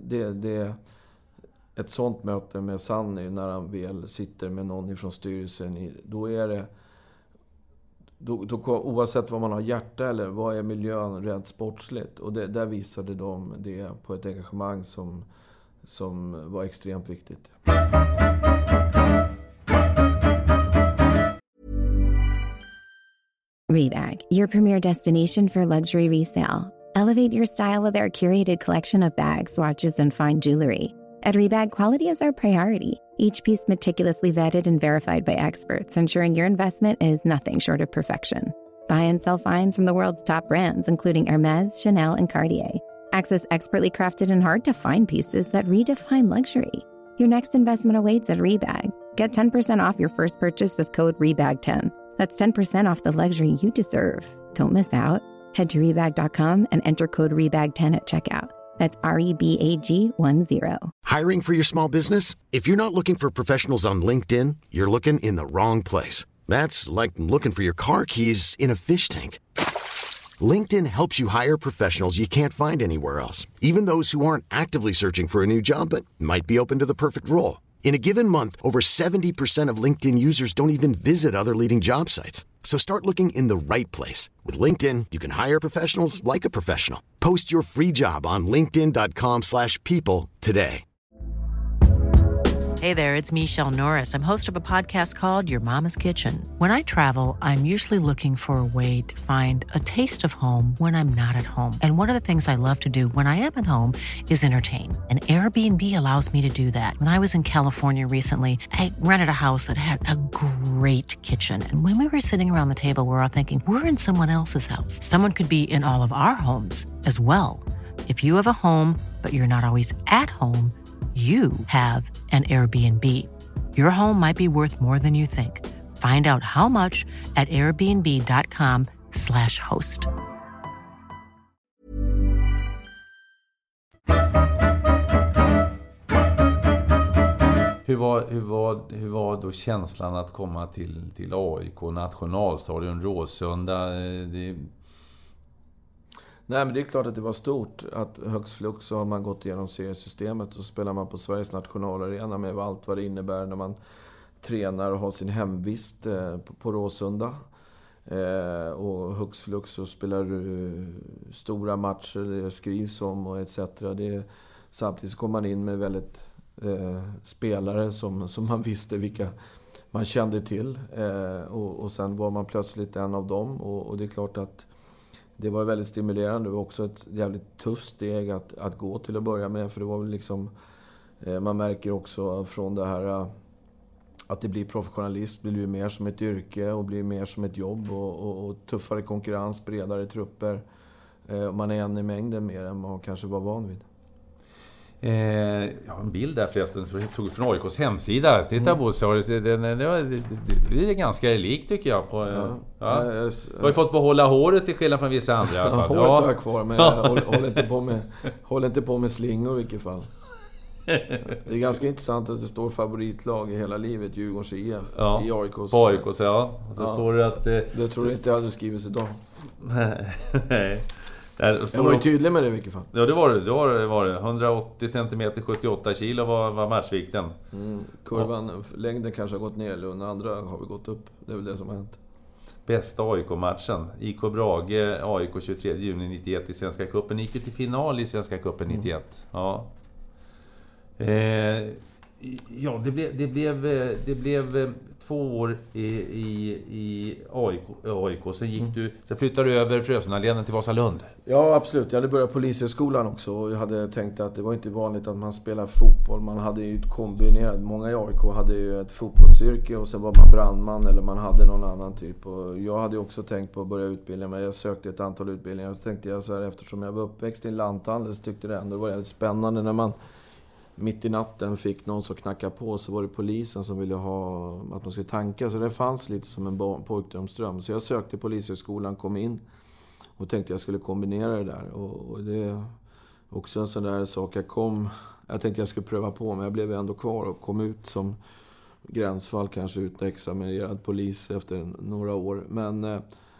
ett sånt möte med Sunny när han väl sitter med någon ifrån styrelsen, då är det, då, oavsett vad man har hjärta eller vad är miljön rent sportsligt. Och där visade de det på ett engagemang som var extremt viktigt. Rebag, your premier destination for luxury resale. Elevate your style with our curated collection of bags, watches, and fine jewelry. At Rebag, quality is our priority. Each piece meticulously vetted and verified by experts, ensuring your investment is nothing short of perfection. Buy and sell finds from the world's top brands, including Hermes, Chanel, and Cartier. Access expertly crafted and hard-to-find pieces that redefine luxury. Your next investment awaits at Rebag. Get 10% off your first purchase with code REBAG10. That's 10% off the luxury you deserve. Don't miss out. Head to Rebag.com and enter code REBAG10 at checkout. That's REBAG10. Hiring for your small business? If you're not looking for professionals on LinkedIn, you're looking in the wrong place. That's like looking for your car keys in a fish tank. LinkedIn helps you hire professionals you can't find anywhere else, even those who aren't actively searching for a new job but might be open to the perfect role. In a given month, over 70% of LinkedIn users don't even visit other leading job sites. So start looking in the right place. With LinkedIn, you can hire professionals like a professional. Post your free job on linkedin.com/people today. Hey there, it's Michelle Norris. I'm host of a podcast called Your Mama's Kitchen. When I travel, I'm usually looking for a way to find a taste of home when I'm not at home. And one of the things I love to do when I am at home is entertain. And Airbnb allows me to do that. When I was in California recently, I rented a house that had a great kitchen. And when we were sitting around the table, we were all thinking, we're in someone else's house. Someone could be in all of our homes as well. If you have a home, but you're not always at home, you have an Airbnb. Your home might be worth more than you think. Find out how much at airbnb.com/host. Hur var då känslan att komma till AIK, nationalstadion, Råsunda? Nej, men det är klart att det var stort. Att högst flux så har man gått igenom seriesystemet och så spelar man på Sveriges nationalarena med allt vad det innebär när man tränar och har sin hemvist på Råsunda. Och högst flux så spelar du stora matcher, det skrivs om och etc. Samtidigt så kom man in med väldigt spelare som man visste vilka man kände till. Och sen var man plötsligt en av dem. Och det är klart att det var väldigt stimulerande. Det var också ett jävligt tufft steg att gå till att börja med. För det var väl liksom... Man märker också från det här att det blir professionalist. Det blir mer som ett yrke och blir mer som ett jobb. Och tuffare konkurrens, bredare trupper. Man är en i mängden mer än man kanske var van vid. En bild där förresten som jag tog från AIKs hemsida. Titta på så det är ganska likt tycker jag på. Du har ju fått behålla håret till skillnad från vissa andra i alla fall. Håret har jag kvar, men jag håller inte på med slingor i vilket fall. Det är ganska intressant att det står favoritlag i hela livet, Djurgårdens IF i AIKs. På AIKs, ja. Och så står det att det tror jag inte jag hade skrivit idag. Nej. Jag var ju tydlig med det i vilket fall. Ja, det var det. 180 cm, 78 kilo var matchvikten. Kurvan, längden kanske har gått ner, eller den andra har vi gått upp. Det är väl det som har hänt. Bästa AIK-matchen. IK Brage, AIK 23 juni 91 i Svenska cupen. Gick ju till final i Svenska cupen 91. Ja. Ja, det blev 2 år i AIK. Sen flyttade du över Frösundaleden till Vasalund. Ja, absolut. Jag hade börjat polishögskolan också och jag hade tänkt att det var inte vanligt att man spelar fotboll. Man hade ju kombinerat. Många i AIK hade ju ett fotbollsyrke och sen var man brandman eller man hade någon annan typ. Och jag hade också tänkt på att börja utbilda mig. Jag sökte ett antal utbildningar och så tänkte jag så här, eftersom jag var uppväxt i en lanthandel så tyckte det ändå var väldigt spännande när man mitt i natten fick någon som knackade på, så var det polisen som ville ha att de skulle tanka. Så det fanns lite som en pojkdrömsdröm. Så jag sökte polishögskolan, kom in och tänkte jag skulle kombinera det där. Och det är också en sån där sak jag tänkte jag skulle pröva på, men jag blev ändå kvar och kom ut som gränsfall, kanske utan examinerad polis efter några år. Men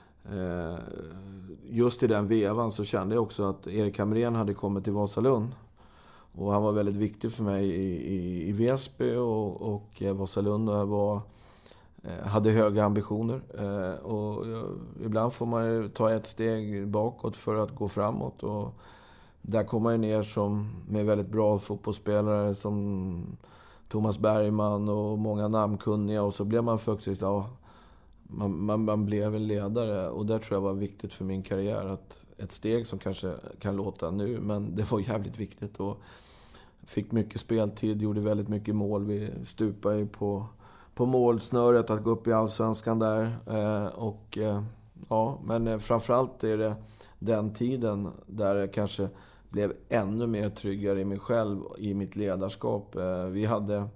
just i den vevan så kände jag också att Erik Hamrén hade kommit till Vasalund. Och han var väldigt viktig för mig i Väsby och Vasalund. Och hade höga ambitioner. Och ibland får man ta ett steg bakåt för att gå framåt. Och där kom man ner med väldigt bra fotbollsspelare som Thomas Bergman och många namnkunniga. Och så blev man faktiskt, man blev en ledare. Och där tror jag var viktigt för min karriär. Att ett steg som kanske kan låta nu, men det var jävligt viktigt. Och fick mycket speltid, gjorde väldigt mycket mål. Vi stupade ju på målsnöret att gå upp i Allsvenskan där. Men framförallt är det den tiden där jag kanske blev ännu mer tryggare i mig själv, i mitt ledarskap. Vi hade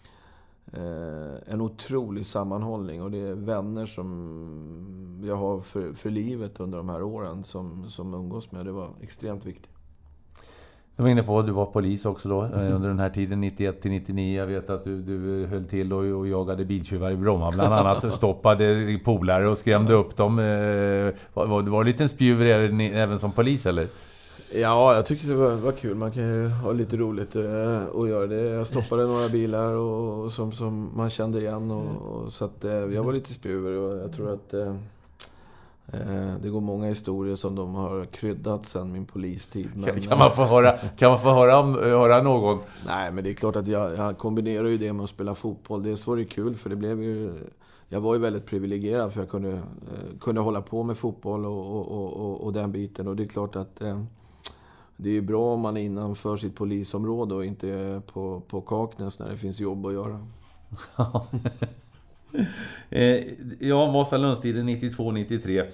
en otrolig sammanhållning och det är vänner som jag har för livet under de här åren som umgås med. Det var extremt viktigt. Du var inne på att du var polis också då under den här tiden 91-99. Jag vet att du höll till och jagade biltjuvar i Bromma bland annat och stoppade polare och skrämde upp dem. Var det lite en spjuver även som polis eller? Ja, jag tyckte det var kul. Man kan ju ha lite roligt och göra det. Jag stoppade några bilar och som man kände igen och så att jag var lite spjuver och jag tror att det går många historier som de har kryddat sen min polistid. Men, kan man få höra någon? Nej, men det är klart att jag kombinerar ju det med att spela fotboll. Dels var det kul för det blev ju... Jag var ju väldigt privilegierad för jag kunde hålla på med fotboll och den biten. Och det är klart att det är ju bra om man är innanför sitt polisområde och inte på Kaknäs när det finns jobb att göra. Vasalundstiden 92-93.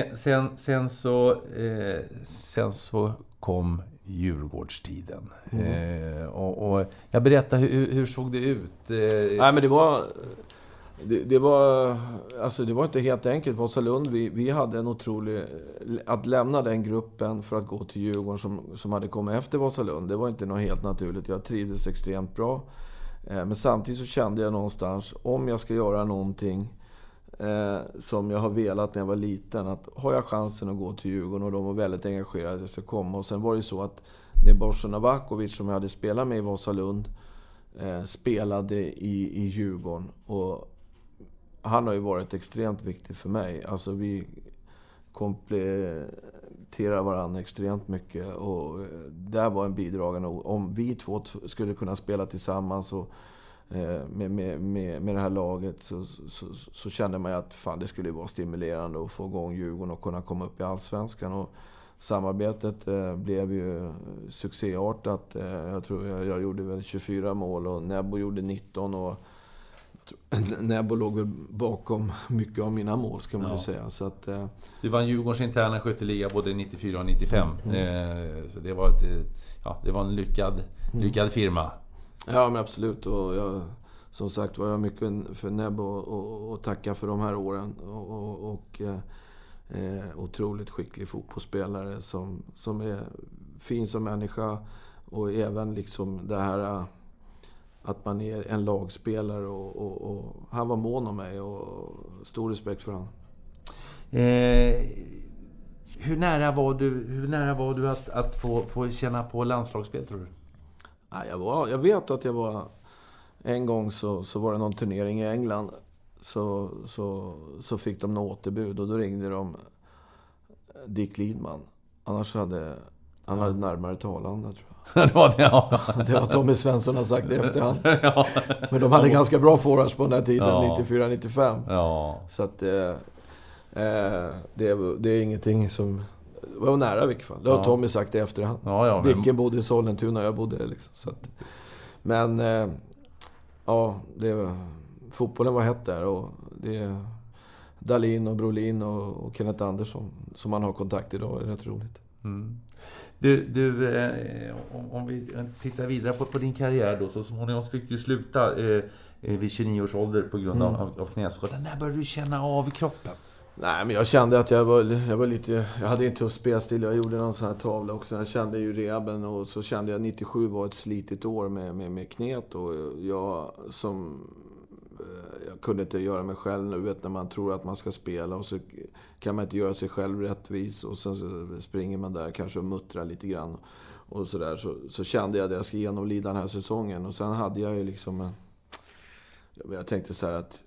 Sen så kom Djurgårdstiden. Och jag berättar hur såg det ut? Nej, men det var inte helt enkelt. Vasalund, vi hade en otrolig... Att lämna den gruppen för att gå till Djurgården som hade kommit efter Vasalund, det var inte något helt naturligt. Jag trivdes extremt bra. Men samtidigt så kände jag någonstans, om jag ska göra någonting som jag har velat när jag var liten, att har jag chansen att gå till Djurgården och de var väldigt engagerade så komma. Och sen var det så att Nebojsa Novakovic som jag hade spelat med i Vasalund spelade i Djurgården och han har ju varit extremt viktig för mig. Alltså vi kompletterar varandra extremt mycket och där var en bidragande. Om vi två skulle kunna spela tillsammans och med det här laget så kände man att fan, det skulle vara stimulerande att få igång Djurgården och kunna komma upp i Allsvenskan. Och samarbetet blev ju succéartat. Jag tror jag gjorde väl 24 mål och Nebo gjorde 19 och Nebo låg väl bakom mycket av mina mål ska man ju säga. Så att, du vann Djurgårdens interna skytteliga både 94 och 95. Så det var en lyckad firma. Ja, men absolut. Och som sagt var jag mycket för Nebo och tacka för de här åren. Och otroligt skicklig fotbollsspelare som är fin som människa. Och även liksom det här att man är en lagspelare och han var mån om mig och stor respekt för han. Hur nära var du att få känna på landslagsspel, tror du? Nej, jag vet att jag var en gång så var det någon turnering i England så fick de något återbud och då ringde de Dick Lidman. Annars hade Han hade närmare till Arlanda, tror jag. Det var det, ja. Det var Tommy Svensson har sagt det efterhand. Ja. Men de hade ganska bra forwards på den här tiden, 94-95. Ja. Så att det är ingenting som... Det var nära i vilket fall. Det har Tommy sagt det efterhand. Ja, Dicken bodde i Sollentuna och jag bodde liksom. Så att, men fotbollen var hett där. Och det är Dahlin och Brolin och Kenneth Andersson som man har kontakt idag. Det är rätt roligt. Mm. Du, om vi tittar vidare på din karriär då, så småningom fick du sluta vid 29 års ålder på grund av knäskada. När började du känna av kroppen? Nej, men jag kände att jag var lite... Jag hade inte tuff spelstil. Jag gjorde någon sån här tavla också. Jag kände ju rehaben och så kände jag 97 var ett slitigt år med knät. Och jag kunde inte göra mig själv nu, vet, när man tror att man ska spela och så kan man inte göra sig själv rättvis och sen så springer man där kanske och muttrar lite grann och sådär. Så kände jag att jag ska genomlida den här säsongen och sen hade jag ju liksom jag tänkte så här att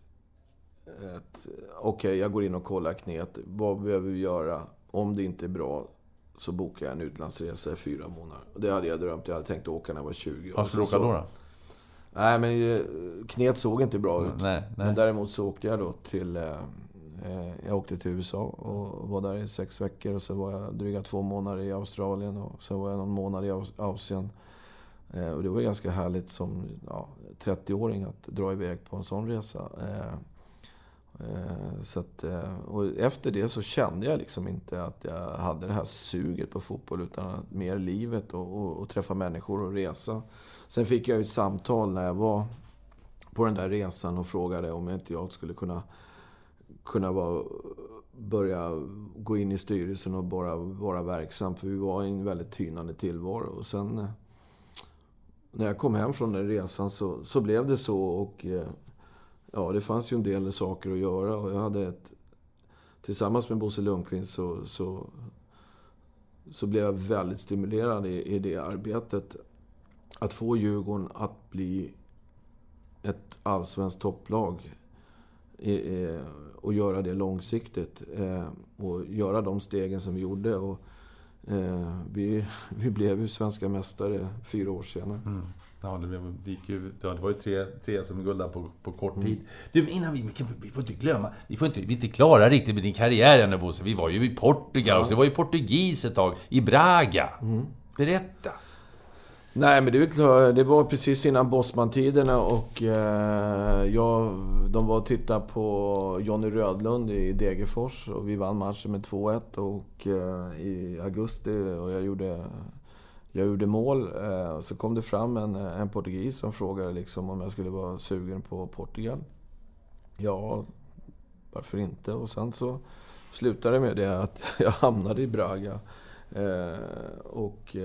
okej, jag går in och kollar knät. Vad behöver vi göra? Om det inte är bra så bokar jag en utlandsresa i 4 månader. Och det hade jag drömt. Jag hade tänkt åka när jag var 20. Vad skulle du åka då? Nej, men knät såg inte bra ut. Nej. Men däremot så åkte jag då till... jag åkte till USA och var där i 6 veckor. Och så var jag dryga 2 månader i Australien. Och sen var jag någon månad i Asien. Och det var ganska härligt som 30-åring att dra iväg på en sån resa. Så att, och efter det så kände jag liksom inte att jag hade det här suget på fotboll, utan mer livet och träffa människor och resa. Sen fick jag ett samtal när jag var på den där resan och frågade om inte jag skulle kunna börja gå in i styrelsen och bara vara verksam, för vi var i en väldigt tynande tillvaro. Och sen när jag kom hem från den resan så blev det så, och det fanns ju en del saker att göra, och jag hade tillsammans med Bosse Lundqvist så blev jag väldigt stimulerad i det arbetet, att få Djurgården att bli ett allsvenskt topplag och göra det långsiktigt och göra de stegen som vi gjorde, och vi blev ju svenska mästare 4 år senare. Ja, det var ju 3 SM-guld där på kort tid. Du, innan vi får inte glömma, vi är inte klara riktigt med din karriär ännu, Bosse. Vi var ju i Portugal, så det var ju portugis ett tag, i Braga. Berätta. Nej, men det var precis innan Bosman-tiderna, och de var och tittade på Johnny Rödlund i Degerfors, och vi vann matchen med 2-1 och i augusti, och jag gjorde mål. Så kom det fram en portugis som frågade liksom om jag skulle vara sugen på Portugal. Ja, varför inte? Och sen så slutade det med det att jag hamnade i Braga och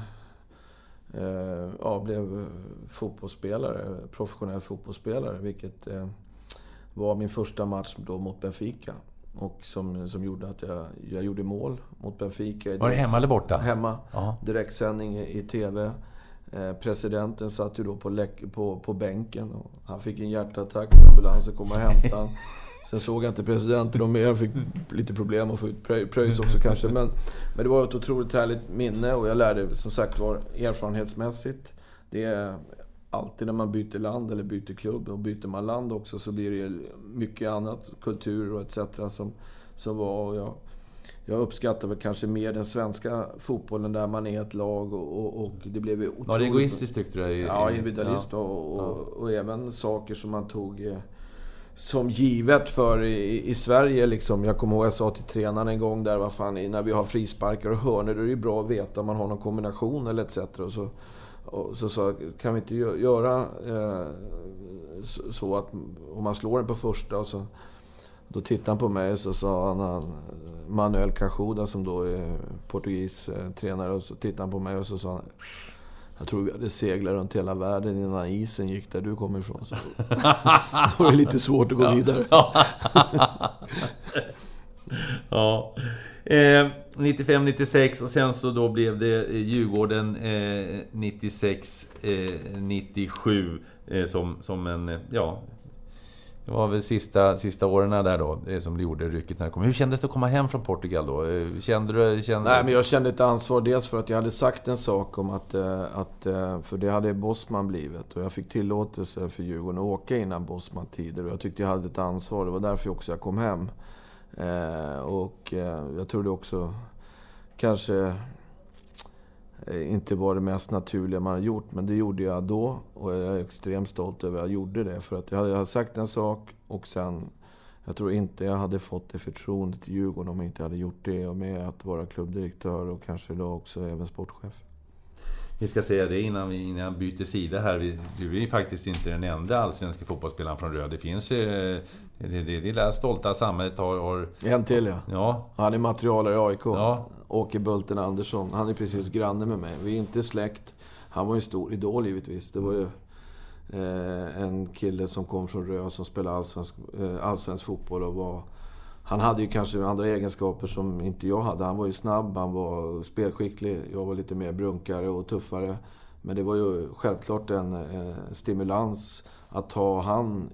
blev professionell fotbollsspelare, vilket var min första match då mot Benfica. Och som gjorde att jag gjorde mål mot Benfica. Var det hemma eller borta? Hemma. Ja. Direktsändning i TV. Presidenten satt ju då på bänken. Och han fick en hjärtattack, så ambulansen kom och hämtade han. Sen såg jag inte presidenten och mer. Fick lite problem att få ut pröjs också kanske. Men det var ett otroligt härligt minne, och jag lärde, som sagt, var erfarenhetsmässigt. Det är alltid när man byter land eller byter klubb, och byter man land också, så blir det mycket annat, kultur och etc. som var. Och jag uppskattar väl kanske mer den svenska fotbollen, där man är ett lag, och det blev otroligt... Var det egoistiskt, tyckte du? Ja, individualist. Och även saker som man tog som givet för i Sverige liksom. Jag kommer ihåg, jag sa till tränaren en gång där, när vi har frisparkar och hörnor, då är det bra att veta om man har någon kombination eller etc. Och så sa, kan vi inte göra så att om man slår den på första, och så då tittade han på mig, och så sa han Manuel Cajuda, som då är portugis tränare, och så tittade han på mig och så sa han, jag tror vi hade seglat runt hela världen innan isen gick där du kommer ifrån. Så då var det lite svårt att gå vidare. Ja. 95-96, och sen så då blev det Djurgården 96-97 som en Det var väl sista åren där då som du gjorde rycket när det kom. Hur kändes det att komma hem från Portugal då? Nej, men jag kände ett ansvar dels för att jag hade sagt en sak om att för det hade Bosman blivit. Och jag fick tillåtelse för Djurgården att åka innan Bosman tider. Och jag tyckte jag hade ett ansvar. Det var därför också jag kom hem. Och jag trodde också kanske inte var det mest naturliga man har gjort, men det gjorde jag då och jag är extremt stolt över att jag gjorde det, för att jag hade sagt en sak och sen jag tror inte jag hade fått det förtroendet till Djurgården om jag inte hade gjort det, och med att vara klubbdirektör och kanske då också även sportchef. Vi ska säga det innan jag byter sida här. Du är faktiskt inte den enda allsvenska fotbollsspelaren från Röd. Det finns det lilla stolta samhället har... En till, ja. Han är materialare i AIK. Ja. Åke Bulten Andersson. Han är precis granne med mig. Vi är inte släkt. Han var ju en stor idol givetvis. Det var ju en kille som kom från Röd som spelade allsvensk fotboll och var... Han hade ju kanske andra egenskaper som inte jag hade. Han var ju snabb, han var spelskicklig. Jag var lite mer brunkare och tuffare. Men det var ju självklart en stimulans att ha han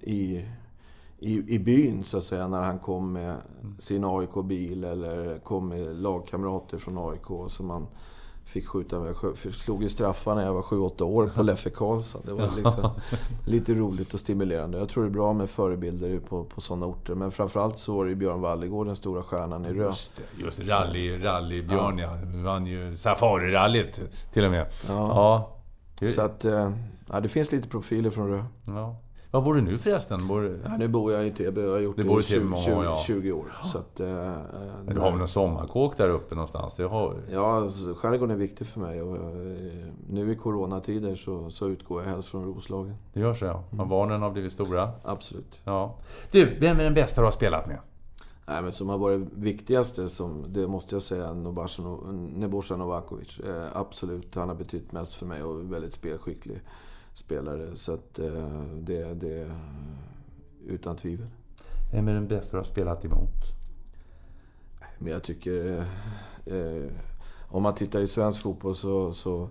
i byn så att säga, när han kom med sin AIK-bil eller kom med lagkamrater från AIK som man fick skjuta med. Jag slog i straffar när jag var 7-8 år på Leffe Karlsson. Det var liksom lite roligt och stimulerande. Jag tror det är bra med förebilder på sådana orter. Men framförallt så var det Björn Wallegård, den stora stjärnan i Röd. Just rally Björn, ja. Vann ju Safari-rallyt till och med. Ja. Så att det finns lite profiler från Röd. Ja. Var bor du nu förresten? Nu bor jag i TB. Jag har gjort det i 20 år. Så att, men du har väl någon sommarkåk där uppe någonstans? Ja, skärgården är viktig för mig. Och, nu i coronatider så utgår jag helst från Roslagen. Det gör så, ja. Men barnen har blivit stora. Absolut. Ja. Du, vem är den bästa du har spelat med? Nej, men som har varit viktigaste, det måste jag säga, Nebojsa Novakovic. Absolut, han har betytt mest för mig och är väldigt spelskicklig spelare, så att det är utan tvivel. Vem är den bästa du har spelat emot? Men jag tycker om man tittar i svensk fotboll så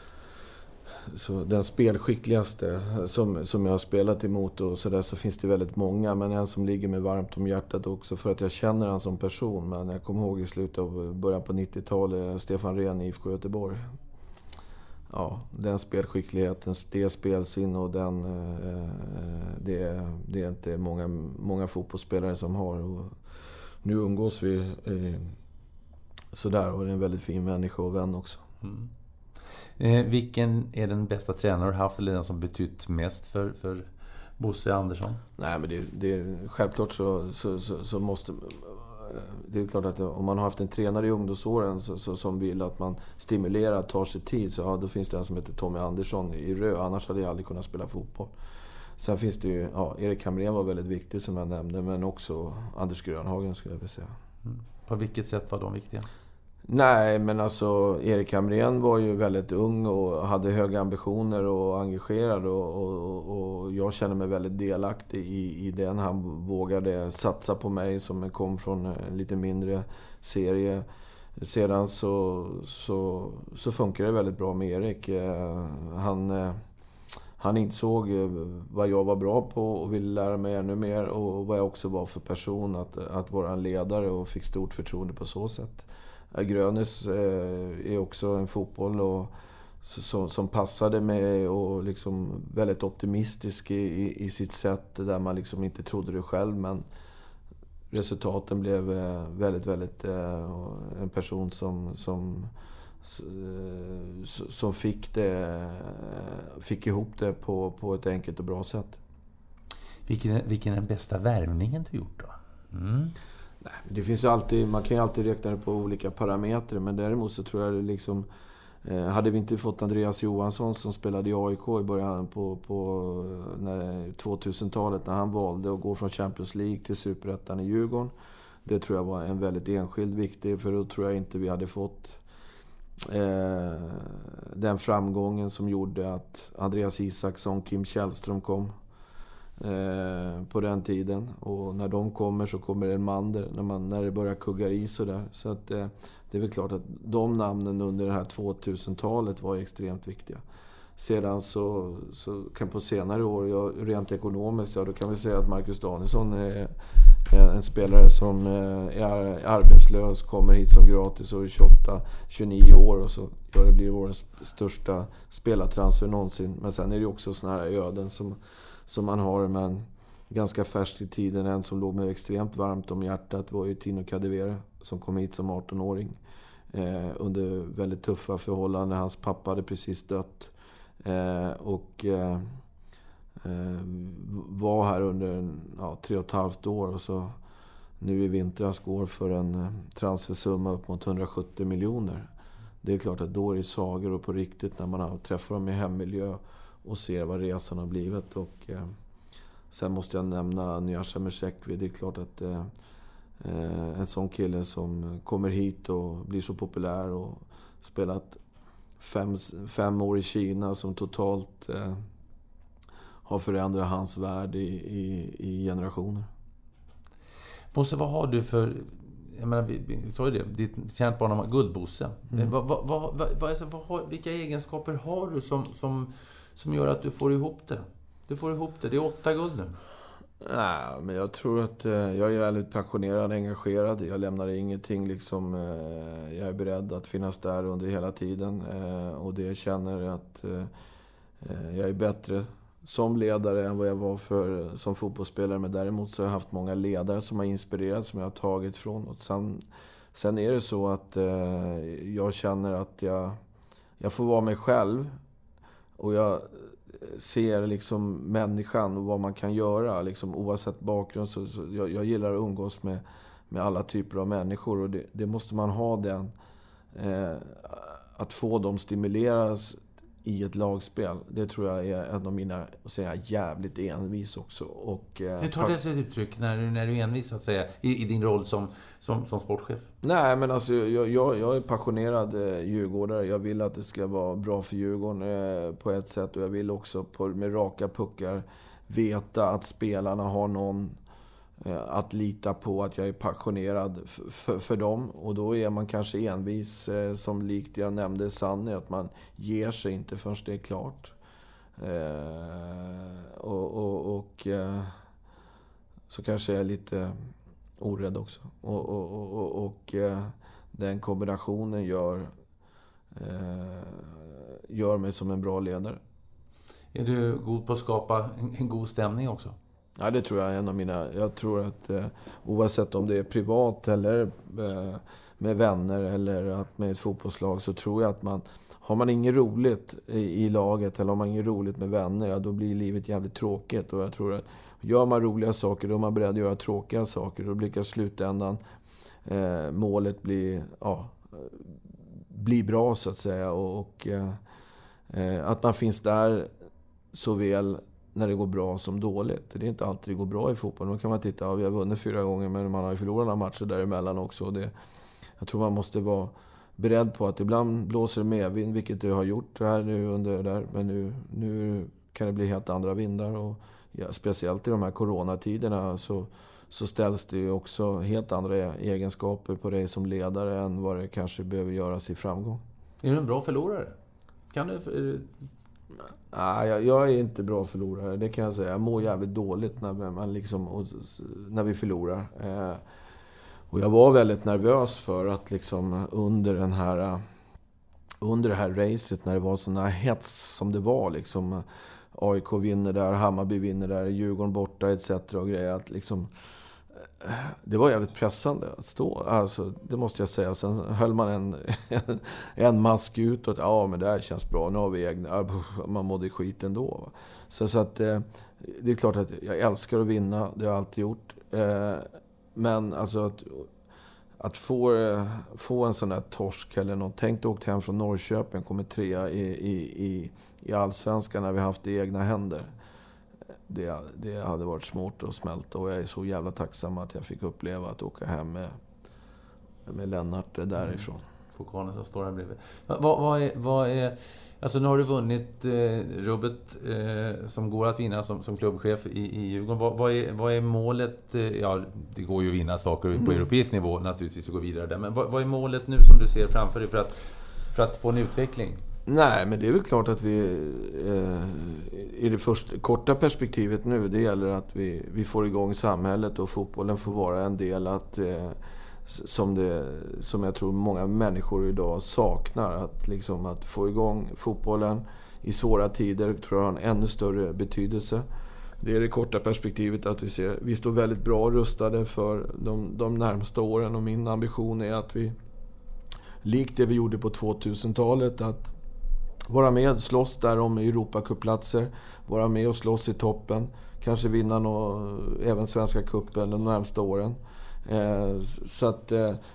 den spelskickligaste som jag har spelat emot och så där, så finns det väldigt många, men en som ligger mig varmt om hjärtat också för att jag känner han som person. Men jag kommer ihåg i slutet av början på 90-talet, Stefan Rehn i IFK Göteborg. Ja, den spelskickligheten, det spelsinne och det är inte många fotbollsspelare som har. Och nu umgås vi sådär, och det är en väldigt fin människa och vän också. Mm. Vilken är den bästa tränare du haft, eller den som betytt mest för Bosse Andersson? Nej, men det självklart så måste... Det är klart att om man har haft en tränare i ungdomsåren som vill att man stimulerar, tar sig tid, så då finns det en som heter Tommy Andersson i Röd. Annars hade jag aldrig kunnat spela fotboll. Sen finns det ju, Erik Hamrén var väldigt viktig som jag nämnde, men också Anders Grönhagen skulle jag vilja säga. Mm. På vilket sätt var de viktiga? Nej, men alltså Erik Hamrén var ju väldigt ung och hade höga ambitioner och engagerad, och jag känner mig väldigt delaktig i den. Han vågade satsa på mig som kom från en lite mindre serie. Sedan så funkar det väldigt bra med Erik. Han insåg vad jag var bra på och ville lära mig ännu mer, och vad jag också var för person att vara en ledare, och fick stort förtroende på så sätt. Grönes är också en fotboll och som passade mig, och liksom väldigt optimistisk i sitt sätt, där man liksom inte trodde det själv, men resultaten blev väldigt, väldigt en person som fick ihop det på ett enkelt och bra sätt. Vilken är den bästa värvningen du gjort då? Mm. Nej, det finns alltid, man kan ju alltid räkna det på olika parametrar, men däremot så tror jag det liksom, hade vi inte fått Andreas Johansson som spelade i AIK i början på 2000-talet, när han valde att gå från Champions League till Superettan i Djurgården, det tror jag var en väldigt enskild viktig, för då tror jag inte vi hade fått den framgången som gjorde att Andreas Isaksson, Kim Källström kom på den tiden, och när de kommer så kommer en Mander när det börjar kugga i så där, så att det är väl klart att de namnen under det här 2000-talet var extremt viktiga. sedan så kan på senare år, rent ekonomiskt, då kan vi säga att Marcus Danielsson är en spelare som är arbetslös, kommer hit som gratis och är 28-29 år och så det blir vår största spelartransfer någonsin. Men sen är det också såna här öden som man har, men ganska färskt i tiden. En som låg med extremt varmt om hjärtat var ju Tino Kadewere som kom hit som 18-åring under väldigt tuffa förhållanden. Hans pappa hade precis dött och var här under 3,5 år och så nu i vintras går för en transfersumma upp mot 170 miljoner. Det är klart att då är det sagor och på riktigt när man har träffat dem i hemmiljö och ser vad resan har blivit. Och sen måste jag nämna Nyasha Meshekwi. Det är klart att en sån kille som kommer hit och blir så populär och spelat 5 år i Kina som totalt har förändrat hans värld i generationer. Bosse, vad har du för... Jag menar, vi sa ju det, ditt känt barn om Guldbosse. Vilka egenskaper har du som gör att du får ihop det? Du får ihop det. Det är 8 guld nu. Nej, men jag tror att jag är väldigt passionerad, engagerad. Jag lämnar ingenting liksom. Jag är beredd att finnas där under hela tiden. Och det känner att jag är bättre som ledare än vad jag var som fotbollsspelare. Men däremot så har jag haft många ledare som har inspirerat, som jag har tagit från. Och sen är det så att jag känner att jag får vara mig själv. Och jag ser liksom människan och vad man kan göra. Liksom, oavsett bakgrund så jag gillar att umgås med alla typer av människor. Och det måste man ha den. Att få dem stimuleras i ett lagspel. Det tror jag är en av mina, att säga, jävligt envis också. Och, hur tar det sig uttryck när du är envis, så att säga, i din roll som sportchef? Nej, men alltså jag är passionerad djurgårdare. Jag vill att det ska vara bra för Djurgården på ett sätt. Och jag vill också med raka puckar veta att spelarna har någon att lita på, att jag är passionerad för dem. Och då är man kanske envis, som likt jag nämnde Sanne, att man ger sig inte förrän det är klart. Och så kanske jag är lite orädd också. Och den kombinationen gör mig som en bra ledare. Är du god på att skapa en god stämning också? Ja, det tror jag är en av mina... Jag tror att oavsett om det är privat eller med vänner eller att med ett fotbollslag, så tror jag att har man inget roligt i laget eller har man inget roligt med vänner, ja, då blir livet jävligt tråkigt. Och jag tror att gör man roliga saker, då är man beredd att göra tråkiga saker. Då blir slutändan målet bli bra, så att säga. Och att man finns där såväl när det går bra som dåligt. Det är inte alltid det går bra i fotboll. Då kan man titta, vi har vunnit 4 gånger, men man har ju förlorat några matcher däremellan också. Jag tror man måste vara beredd på att ibland blåser det medvind, vilket det har gjort här nu under där. Men nu kan det bli helt andra vindar. Och speciellt i de här coronatiderna så ställs det ju också helt andra egenskaper på dig som ledare än vad det kanske behöver göras i framgång. Är du en bra förlorare? Kan du... Nej, jag är inte bra förlorare, det kan jag säga. Jag mår jävligt dåligt när vi förlorar. Och jag var väldigt nervös för att under det här racet, när det var sån här hets som det var, AIK vinner där, Hammarby vinner där, Djurgården borta etc. och grejer, att det var jävligt pressande att stå. Alltså, det måste jag säga. Sen höll man en mask utåt. Ja, men det här känns bra. Nu har vi egna. Man mådde skit ändå. Så att det är klart att jag älskar att vinna. Det har jag alltid gjort. Men alltså att få en sån här torsk eller något. Tänk åkt hem från Norrköping, kommer 3 i Allsvenskan när vi haft det i egna händer. Det hade varit svårt att smälta, och jag är så jävla tacksam att jag fick uppleva att åka hem med Lennart därifrån. Pokalen som står här bredvid. Vad är alltså, nu har du vunnit rubbet som går att vinna som klubbchef i Djurgården. Vad är målet? Ja, det går ju att vinna saker på europeisk nivå naturligtvis, att gå vidare där. Men vad är målet nu som du ser framför dig för att få en utveckling? Nej, men det är väl klart att vi i det första korta perspektivet nu, det gäller att vi får igång samhället och fotbollen får vara en del att som jag tror många människor idag saknar, att få igång fotbollen i svåra tider tror jag har en ännu större betydelse. Det är det korta perspektivet att vi står väldigt bra rustade för de närmaste åren, och min ambition är att vi, likt det vi gjorde på 2000-talet, att vara med och slåss där om Europacupplatser, vara med och slåss i toppen, kanske vinna även Svenska cupen de närmaste åren. Så att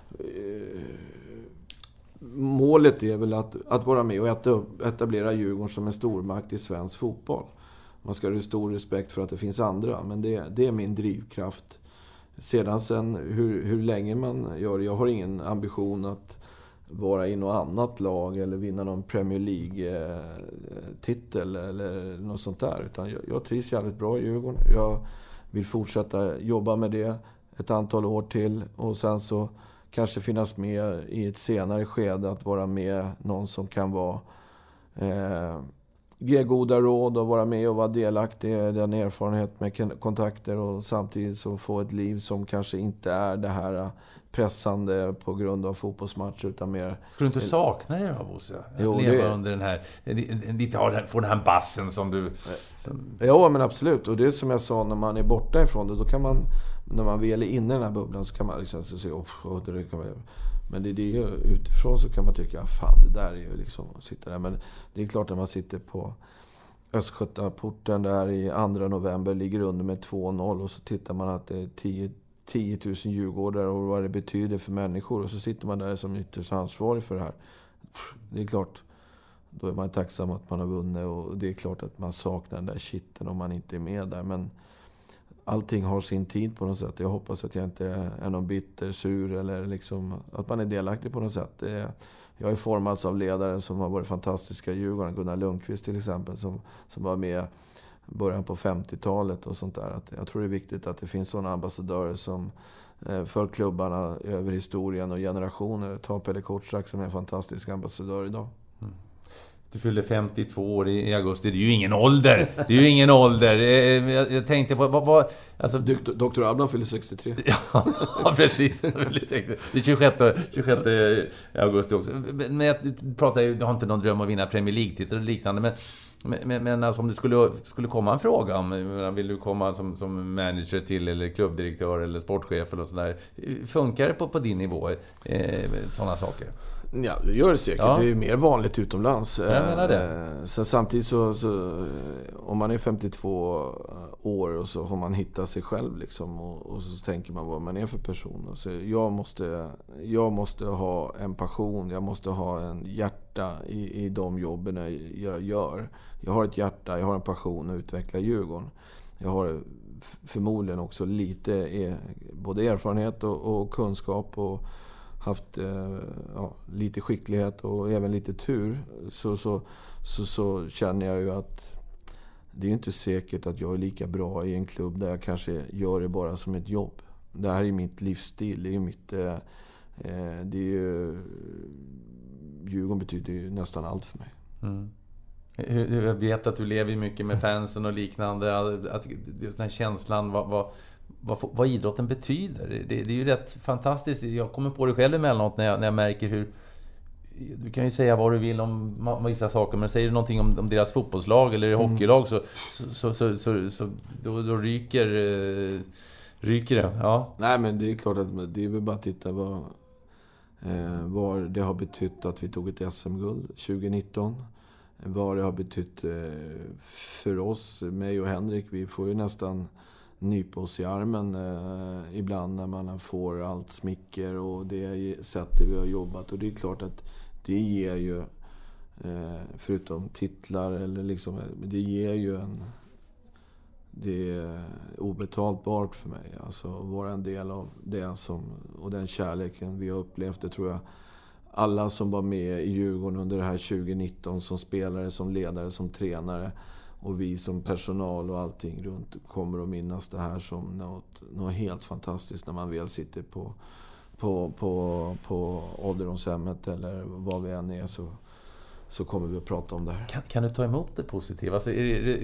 målet är väl att vara med och etablera Djurgården som en stormakt i svensk fotboll. Man ska ha stor respekt för att det finns andra, men det är min drivkraft. Sen hur länge man gör det, jag har ingen ambition att vara i något annat lag eller vinna någon Premier League-titel eller något sånt där. Utan jag trivs jävligt bra i Djurgården. Jag vill fortsätta jobba med det ett antal år till, och sen så kanske finnas med i ett senare skede, att vara med någon som kan vara ge goda råd och vara med och vara delaktig i den erfarenhet med kontakter, och samtidigt så få ett liv som kanske inte är det här pressande på grund av fotbollsmatcher, utan mer... Skulle du inte sakna det då, Bosse? Att leva under den här... Lite få den här bassen som du... Ja, men absolut. Och det är som jag sa, när man är borta ifrån det, då kan man... När man väl är inne i den här bubblan så kan man liksom säga... Men det är ju utifrån så kan man tycka, fan, det där är ju liksom att sitta där. Men det är klart, när man sitter på Östgötaporten där i 2 november, ligger under med 2-0, och så tittar man att det är 10 000 djurgårdare och vad det betyder för människor, och så sitter man där som ytterst ansvarig för det här. Det är klart, då är man tacksam att man har vunnit, och det är klart att man saknar den där skitten om man inte är med där. Men allting har sin tid på något sätt. Jag hoppas att jag inte är någon bitter, sur, eller liksom att man är delaktig på något sätt. Jag har formats av ledare som har varit fantastiska i Djurgården. Gunnar Lundqvist till exempel, som var med början på 50-talet och sånt där. Att jag tror det är viktigt att det finns sådana ambassadörer som för klubbarna över historien och generationer. Ta Pelle Kortsak som är en fantastisk ambassadör idag. Mm. Du fyllde 52 år i augusti. Det är ju ingen ålder. Det är ju ingen ålder. Jag tänkte på... vad alltså... Dr. Abner fyllde 63. Ja, precis. Det är 26 augusti också. Men jag har inte någon dröm om att vinna Premier League-titlar och liknande. Men alltså, om det skulle komma en fråga om vill du komma som manager till, eller klubbdirektör eller sportchef eller sådär. Funkar det på din nivå? Sådana saker? Ja, det gör det säkert. Ja. Det är mer vanligt utomlands. Jag menar det. Så samtidigt så om man är 52 år och så har man hittat sig själv liksom, och så tänker man vad man är för person. Och så jag måste ha en passion, jag måste ha en hjärta i de jobben jag gör. Jag har ett hjärta, jag har en passion att utveckla Djurgården. Jag har förmodligen också lite både erfarenhet och kunskap, och haft lite skicklighet och även lite tur, så känner jag ju att det är inte säkert att jag är lika bra i en klubb där jag kanske gör det bara som ett jobb. Det här är mitt livsstil, det är mitt det är ju, Djurgården betyder ju nästan allt för mig. Mm. Jag vet att du lever mycket med fansen och liknande, att just den här känslan vad idrotten betyder. Det är ju rätt fantastiskt. Jag kommer på det själv emellanåt när jag märker hur... Du kan ju säga vad du vill om vissa saker, men säger du någonting om deras fotbollslag eller hockeylag så då ryker det. Ja. Nej, men det är klart att det är väl bara att titta vad det har betytt att vi tog ett SM-guld 2019. Vad det har betytt för oss, mig och Henrik. Vi får ju nästan nypa oss i armen ibland när man får allt smicker och det sättet vi har jobbat. Och det är klart att det ger ju, förutom titlar eller liksom, det ger ju det är obetalbart för mig. Alltså att vara en del av det och den kärleken vi har upplevt. Det tror jag alla som var med i Djurgården under det här 2019 som spelare, som ledare, som tränare, och vi som personal och allting runt kommer att minnas det här som något helt fantastiskt när man väl sitter på ålderdomshemmet eller vad vi än är. så kommer vi att prata om det här. Kan du ta emot det positiva? Alltså,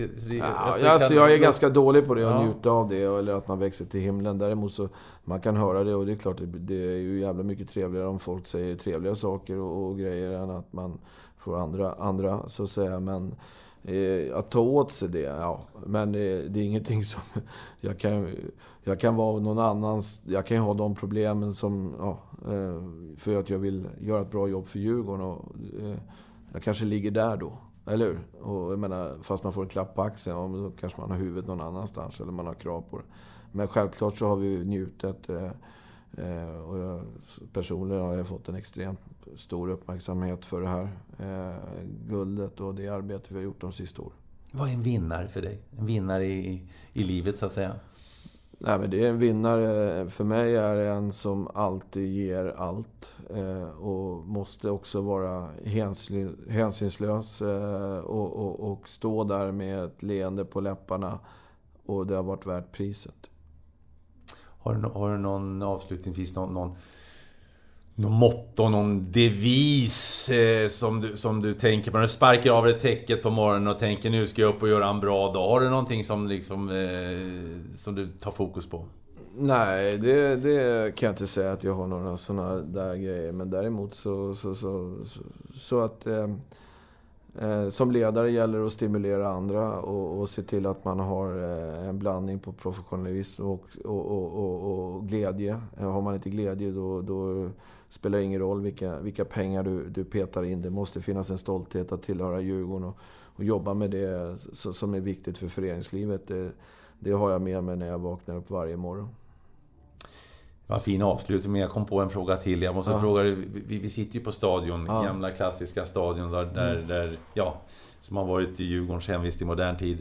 jag är ganska dålig på det och njuta av det, eller att man växer till himlen. Däremot så man kan höra det, och det är klart det är ju jävla mycket trevligare om folk säger trevliga saker och grejer än att man får andra så att säga. Men att ta åt sig det, men det är ingenting som jag kan vara någon annans. Jag kan ha de problemen som för att jag vill göra ett bra jobb för Djurgården, och jag kanske ligger där då, eller hur? Och jag menar, fast man får en klapp på axeln, då kanske man har huvudet någon annanstans eller man har krav på det. Men självklart så har vi njutit, och jag personligen har jag fått en extremt stor uppmärksamhet för det här guldet och det arbete vi har gjort de sista åren. Vad är en vinnare för dig? En vinnare i livet så att säga? Nej, men det är en vinnare för mig, är en som alltid ger allt och måste också vara hänsynslös och stå där med ett leende på läpparna, och det har varit värt priset. Har du någon avslutningsvis någon motto, någon devis som du tänker på när du sparkar av det täcket på morgonen och tänker nu ska jag upp och göra en bra dag? Har du någonting som du tar fokus på? Nej, det kan jag inte säga att jag har några sådana där grejer, men däremot så att som ledare gäller att stimulera andra och se till att man har en blandning på professionalism och glädje. Har man inte glädje då spelar det ingen roll vilka pengar du petar in. Det måste finnas en stolthet att tillhöra Djurgården och jobba med det som är viktigt för föreningslivet. Det har jag med mig när jag vaknar upp varje morgon. Det var en fin avslutning, men jag kom på en fråga till. Jag måste fråga dig, vi sitter ju på stadion, gamla klassiska stadion där som har varit i Djurgårdens hemvist i modern tid.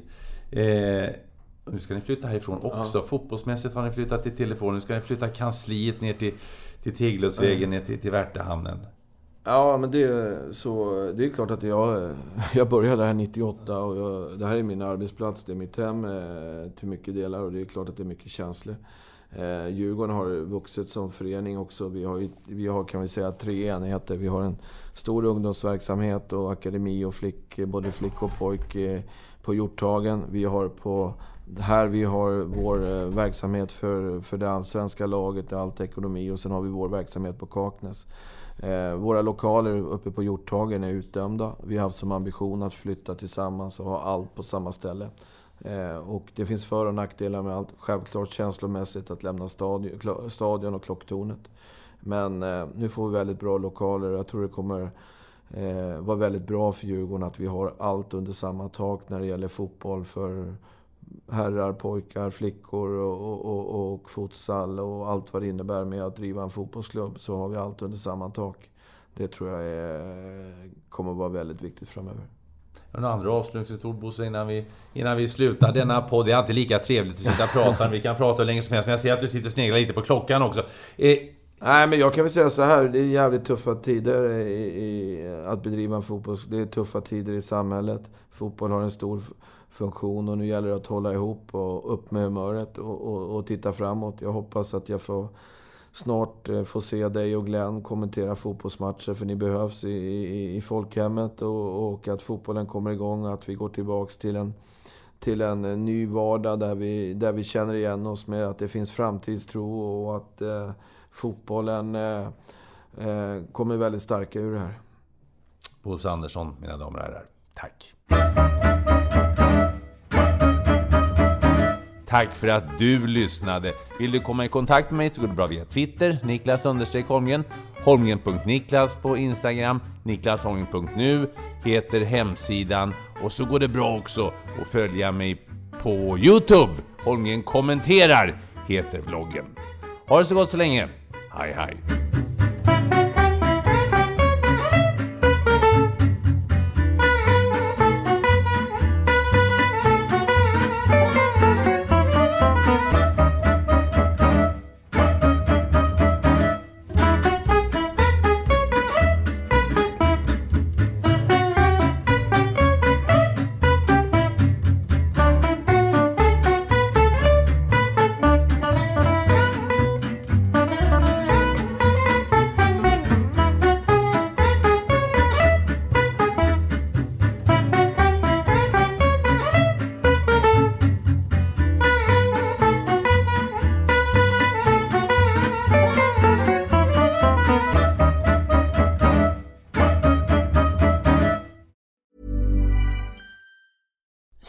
Nu ska ni flytta härifrån också. Fotbollsmässigt har ni flyttat till Telefon. Nu ska ni flytta kansliet ner till Tegelösvägen, ner till Värtahamnen. Ja, men det är klart att jag började här 98 och det här är min arbetsplats, det är mitt hem till mycket delar, och det är klart att det är mycket känslor. Djurgården har vuxit som förening också. Vi har kan vi säga 3 enheter. Vi har en stor ungdomsverksamhet och akademi och både flick och pojk på Hjorthagen. Vi har vår verksamhet för det allsvenska laget, allt ekonomi, och sen har vi vår verksamhet på Kaknäs. Våra lokaler uppe på Hjorthagen är utdömda. Vi har haft som ambition att flytta tillsammans och ha allt på samma ställe. Och det finns för- och nackdelar med allt. Självklart känslomässigt att lämna stadion och klocktornet. Men nu får vi väldigt bra lokaler. Jag tror det kommer vara väldigt bra för Djurgården att vi har allt under samma tak när det gäller fotboll för herrar, pojkar, flickor och futsal och allt vad det innebär med att driva en fotbollsklubb, så har vi allt under samma tak. Det tror jag kommer vara väldigt viktigt framöver. En andra avslutningsord, Bosse, innan vi slutar denna podd. Det är alltid lika trevligt att sitta och prata. Vi kan prata hur länge som helst, men jag ser att du sitter och sneglar lite på klockan också. Nej, men jag kan väl säga så här. Det är jävligt tuffa tider att bedriva en fotboll. Det är tuffa tider i samhället. Fotboll har en stor funktion och nu gäller det att hålla ihop och upp med humöret och titta framåt. Jag hoppas att jag snart får se dig och Glenn kommentera fotbollsmatcher, för ni behövs i folkhemmet, och att fotbollen kommer igång, att vi går tillbaks till en ny vardag där vi känner igen oss med att det finns framtidstro och att fotbollen kommer väldigt starka ur det här. Bosse Andersson, mina damer och herrar. Tack. Tack för att du lyssnade. Vill du komma i kontakt med mig så går det bra via Twitter, Niklas_Holmgren, Holmgren.Niklas på Instagram, Niklasholmgren.nu heter hemsidan, och så går det bra också att följa mig på YouTube. Holmgren kommenterar heter vloggen. Ha det så gott så länge. Hej hej.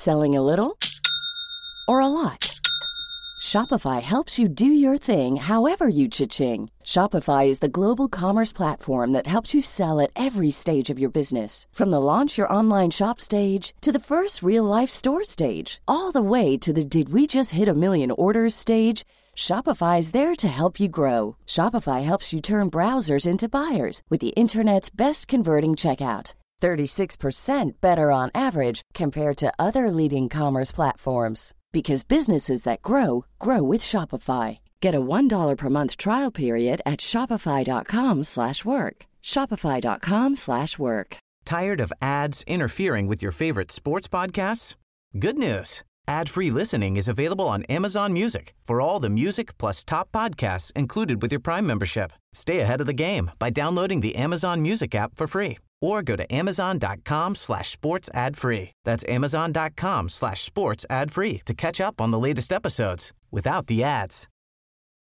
Selling a little or a lot? Shopify helps you do your thing however you cha-ching. Shopify is the global commerce platform that helps you sell at every stage of your business. From the launch your online shop stage to the first real-life store stage, all the way to the did we just hit a million orders stage. Shopify is there to help you grow. Shopify helps you turn browsers into buyers with the internet's best converting checkout. 36% better on average compared to other leading commerce platforms. Because businesses that grow, grow with Shopify. Get a $1 per month trial period at shopify.com/work. Shopify.com/work. Tired of ads interfering with your favorite sports podcasts? Good news. Ad-free listening is available on Amazon Music for all the music plus top podcasts included with your Prime membership. Stay ahead of the game by downloading the Amazon Music app for free or go to amazon.com/sports ad free. That's amazon.com/sports ad free to catch up on the latest episodes without the ads.